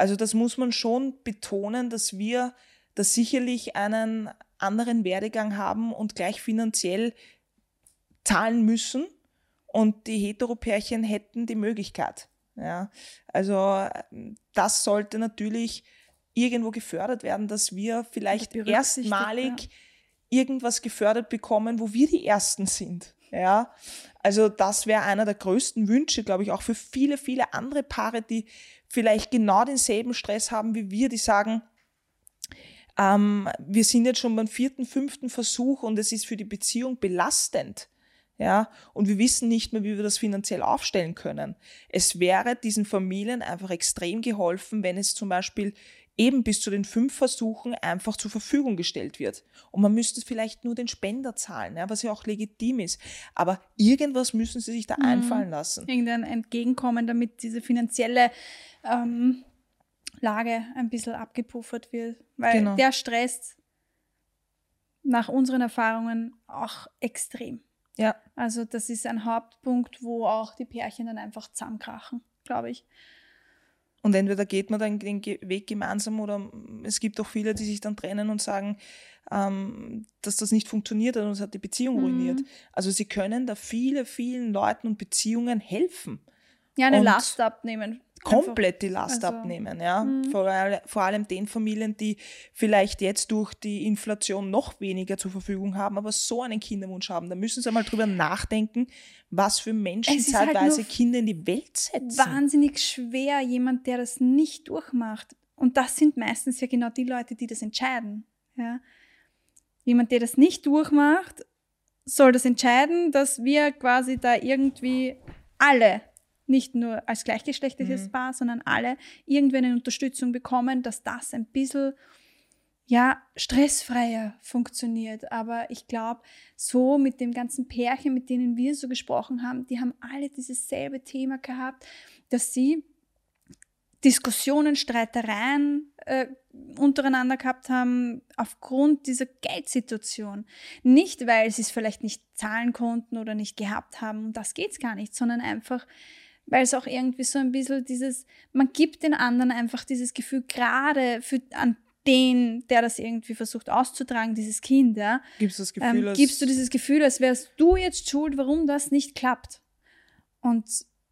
Also das muss man schon betonen, dass wir da sicherlich einen anderen Werdegang haben und gleich finanziell zahlen müssen und die Heteropärchen hätten die Möglichkeit. Ja, also das sollte natürlich irgendwo gefördert werden, dass wir vielleicht erstmalig ja. irgendwas gefördert bekommen, wo wir die Ersten sind. Ja, also das wäre einer der größten Wünsche, glaube ich, auch für viele, viele andere Paare, die vielleicht genau denselben Stress haben wie wir, die sagen, ähm, wir sind jetzt schon beim vierten, fünften Versuch und es ist für die Beziehung belastend. Ja, und wir wissen nicht mehr, wie wir das finanziell aufstellen können. Es wäre diesen Familien einfach extrem geholfen, wenn es zum Beispiel eben bis zu den fünf Versuchen einfach zur Verfügung gestellt wird. Und man müsste vielleicht nur den Spender zahlen, ja, was ja auch legitim ist. Aber irgendwas müssen sie sich da mhm. einfallen lassen. Irgendein Entgegenkommen, damit diese finanzielle ähm, Lage ein bisschen abgepuffert wird. Weil genau. der Stress nach unseren Erfahrungen auch extrem. Ja. Also das ist ein Hauptpunkt, wo auch die Pärchen dann einfach zusammenkrachen, glaube ich. Und entweder geht man dann den Weg gemeinsam oder es gibt auch viele, die sich dann trennen und sagen, ähm, dass das nicht funktioniert hat und es hat die Beziehung mhm. ruiniert. Also sie können da viele, vielen Leuten und Beziehungen helfen. Ja, eine und Last abnehmen. Komplett die Last also, abnehmen, ja. Mhm. Vor, vor allem den Familien, die vielleicht jetzt durch die Inflation noch weniger zur Verfügung haben, aber so einen Kinderwunsch haben. Da müssen sie einmal drüber nachdenken, was für Menschen zeitweise halt Kinder in die Welt setzen. Wahnsinnig schwer, jemand, der das nicht durchmacht. Und das sind meistens ja genau die Leute, die das entscheiden. Ja. Jemand, der das nicht durchmacht, soll das entscheiden, dass wir quasi da irgendwie alle nicht nur als gleichgeschlechtliches mhm. Paar, sondern alle irgendwie eine Unterstützung bekommen, dass das ein bisschen ja, stressfreier funktioniert. Aber ich glaube, so mit dem ganzen Pärchen, mit denen wir so gesprochen haben, die haben alle dieses selbe Thema gehabt, dass sie Diskussionen, Streitereien äh, untereinander gehabt haben aufgrund dieser Geldsituation. Nicht, weil sie es vielleicht nicht zahlen konnten oder nicht gehabt haben, um das geht es gar nicht, sondern einfach, weil es auch irgendwie so ein bisschen dieses, man gibt den anderen einfach dieses Gefühl, gerade für an den, der das irgendwie versucht auszutragen, dieses Kind, ja, gibst du das Gefühl, ähm, gibst du dieses Gefühl, als wärst du jetzt schuld, warum das nicht klappt. Und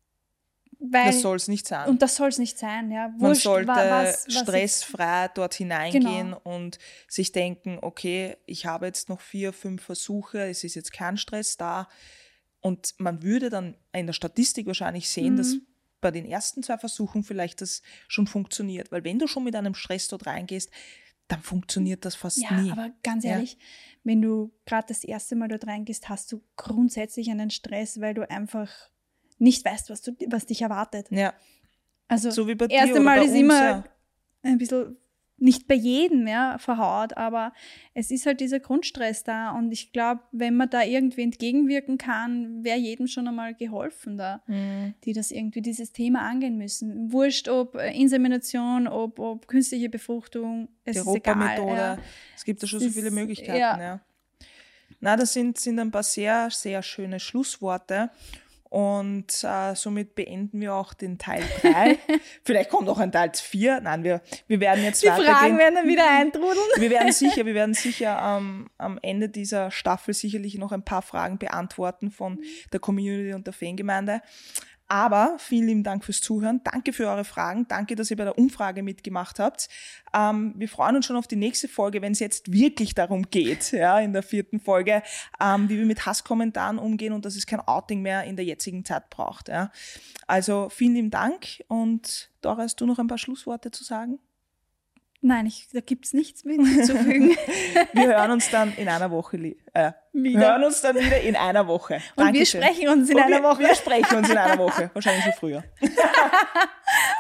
weil, das soll es nicht sein. Und das soll es nicht sein, ja. Man Wurscht, sollte was, was stressfrei ich, dort hineingehen genau. und sich denken, okay, ich habe jetzt noch vier, fünf Versuche, es ist jetzt kein Stress da. Und man würde dann in der Statistik wahrscheinlich sehen, mhm. dass bei den ersten zwei Versuchen vielleicht das schon funktioniert. Weil wenn du schon mit einem Stress dort reingehst, dann funktioniert das fast ja, nie. Ja, aber ganz ehrlich, ja. wenn du gerade das erste Mal dort reingehst, hast du grundsätzlich einen Stress, weil du einfach nicht weißt, was, du, was dich erwartet. Ja. Also so wie bei das erste dir Mal oder bei ist uns, immer ja. ein bisschen, nicht bei jedem ja, verhaut, aber es ist halt dieser Grundstress da und ich glaube, wenn man da irgendwie entgegenwirken kann, wäre jedem schon einmal geholfen da, mhm. die das irgendwie dieses Thema angehen müssen. Wurscht, ob Insemination, ob, ob künstliche Befruchtung, es die ist egal. Methode. Ja. Es gibt da schon es so viele ist, Möglichkeiten. Ja. Ja. Na, das sind, sind ein paar sehr, sehr schöne Schlussworte. Und äh, somit beenden wir auch den Teil drei. Vielleicht kommt noch ein Teil vier. Nein, wir, wir werden jetzt Die weitergehen. Die Fragen werden dann wieder eintrudeln. Wir werden sicher, wir werden sicher ähm, am Ende dieser Staffel sicherlich noch ein paar Fragen beantworten von der Community und der Fangemeinde. Aber vielen lieben Dank fürs Zuhören. Danke für eure Fragen. Danke, dass ihr bei der Umfrage mitgemacht habt. Ähm, wir freuen uns schon auf die nächste Folge, wenn es jetzt wirklich darum geht, ja, in der vierten Folge, ähm, wie wir mit Hasskommentaren umgehen und dass es kein Outing mehr in der jetzigen Zeit braucht. Ja. Also vielen lieben Dank. Und Dora, hast du noch ein paar Schlussworte zu sagen? Nein, ich, da gibt es nichts mehr hinzuzufügen. Wir hören uns dann in einer Woche. Äh, wir hören uns dann wieder in einer Woche. Und Dankeschön. wir sprechen uns in Und einer wir, Woche. Wir sprechen uns in einer Woche. Wahrscheinlich schon früher.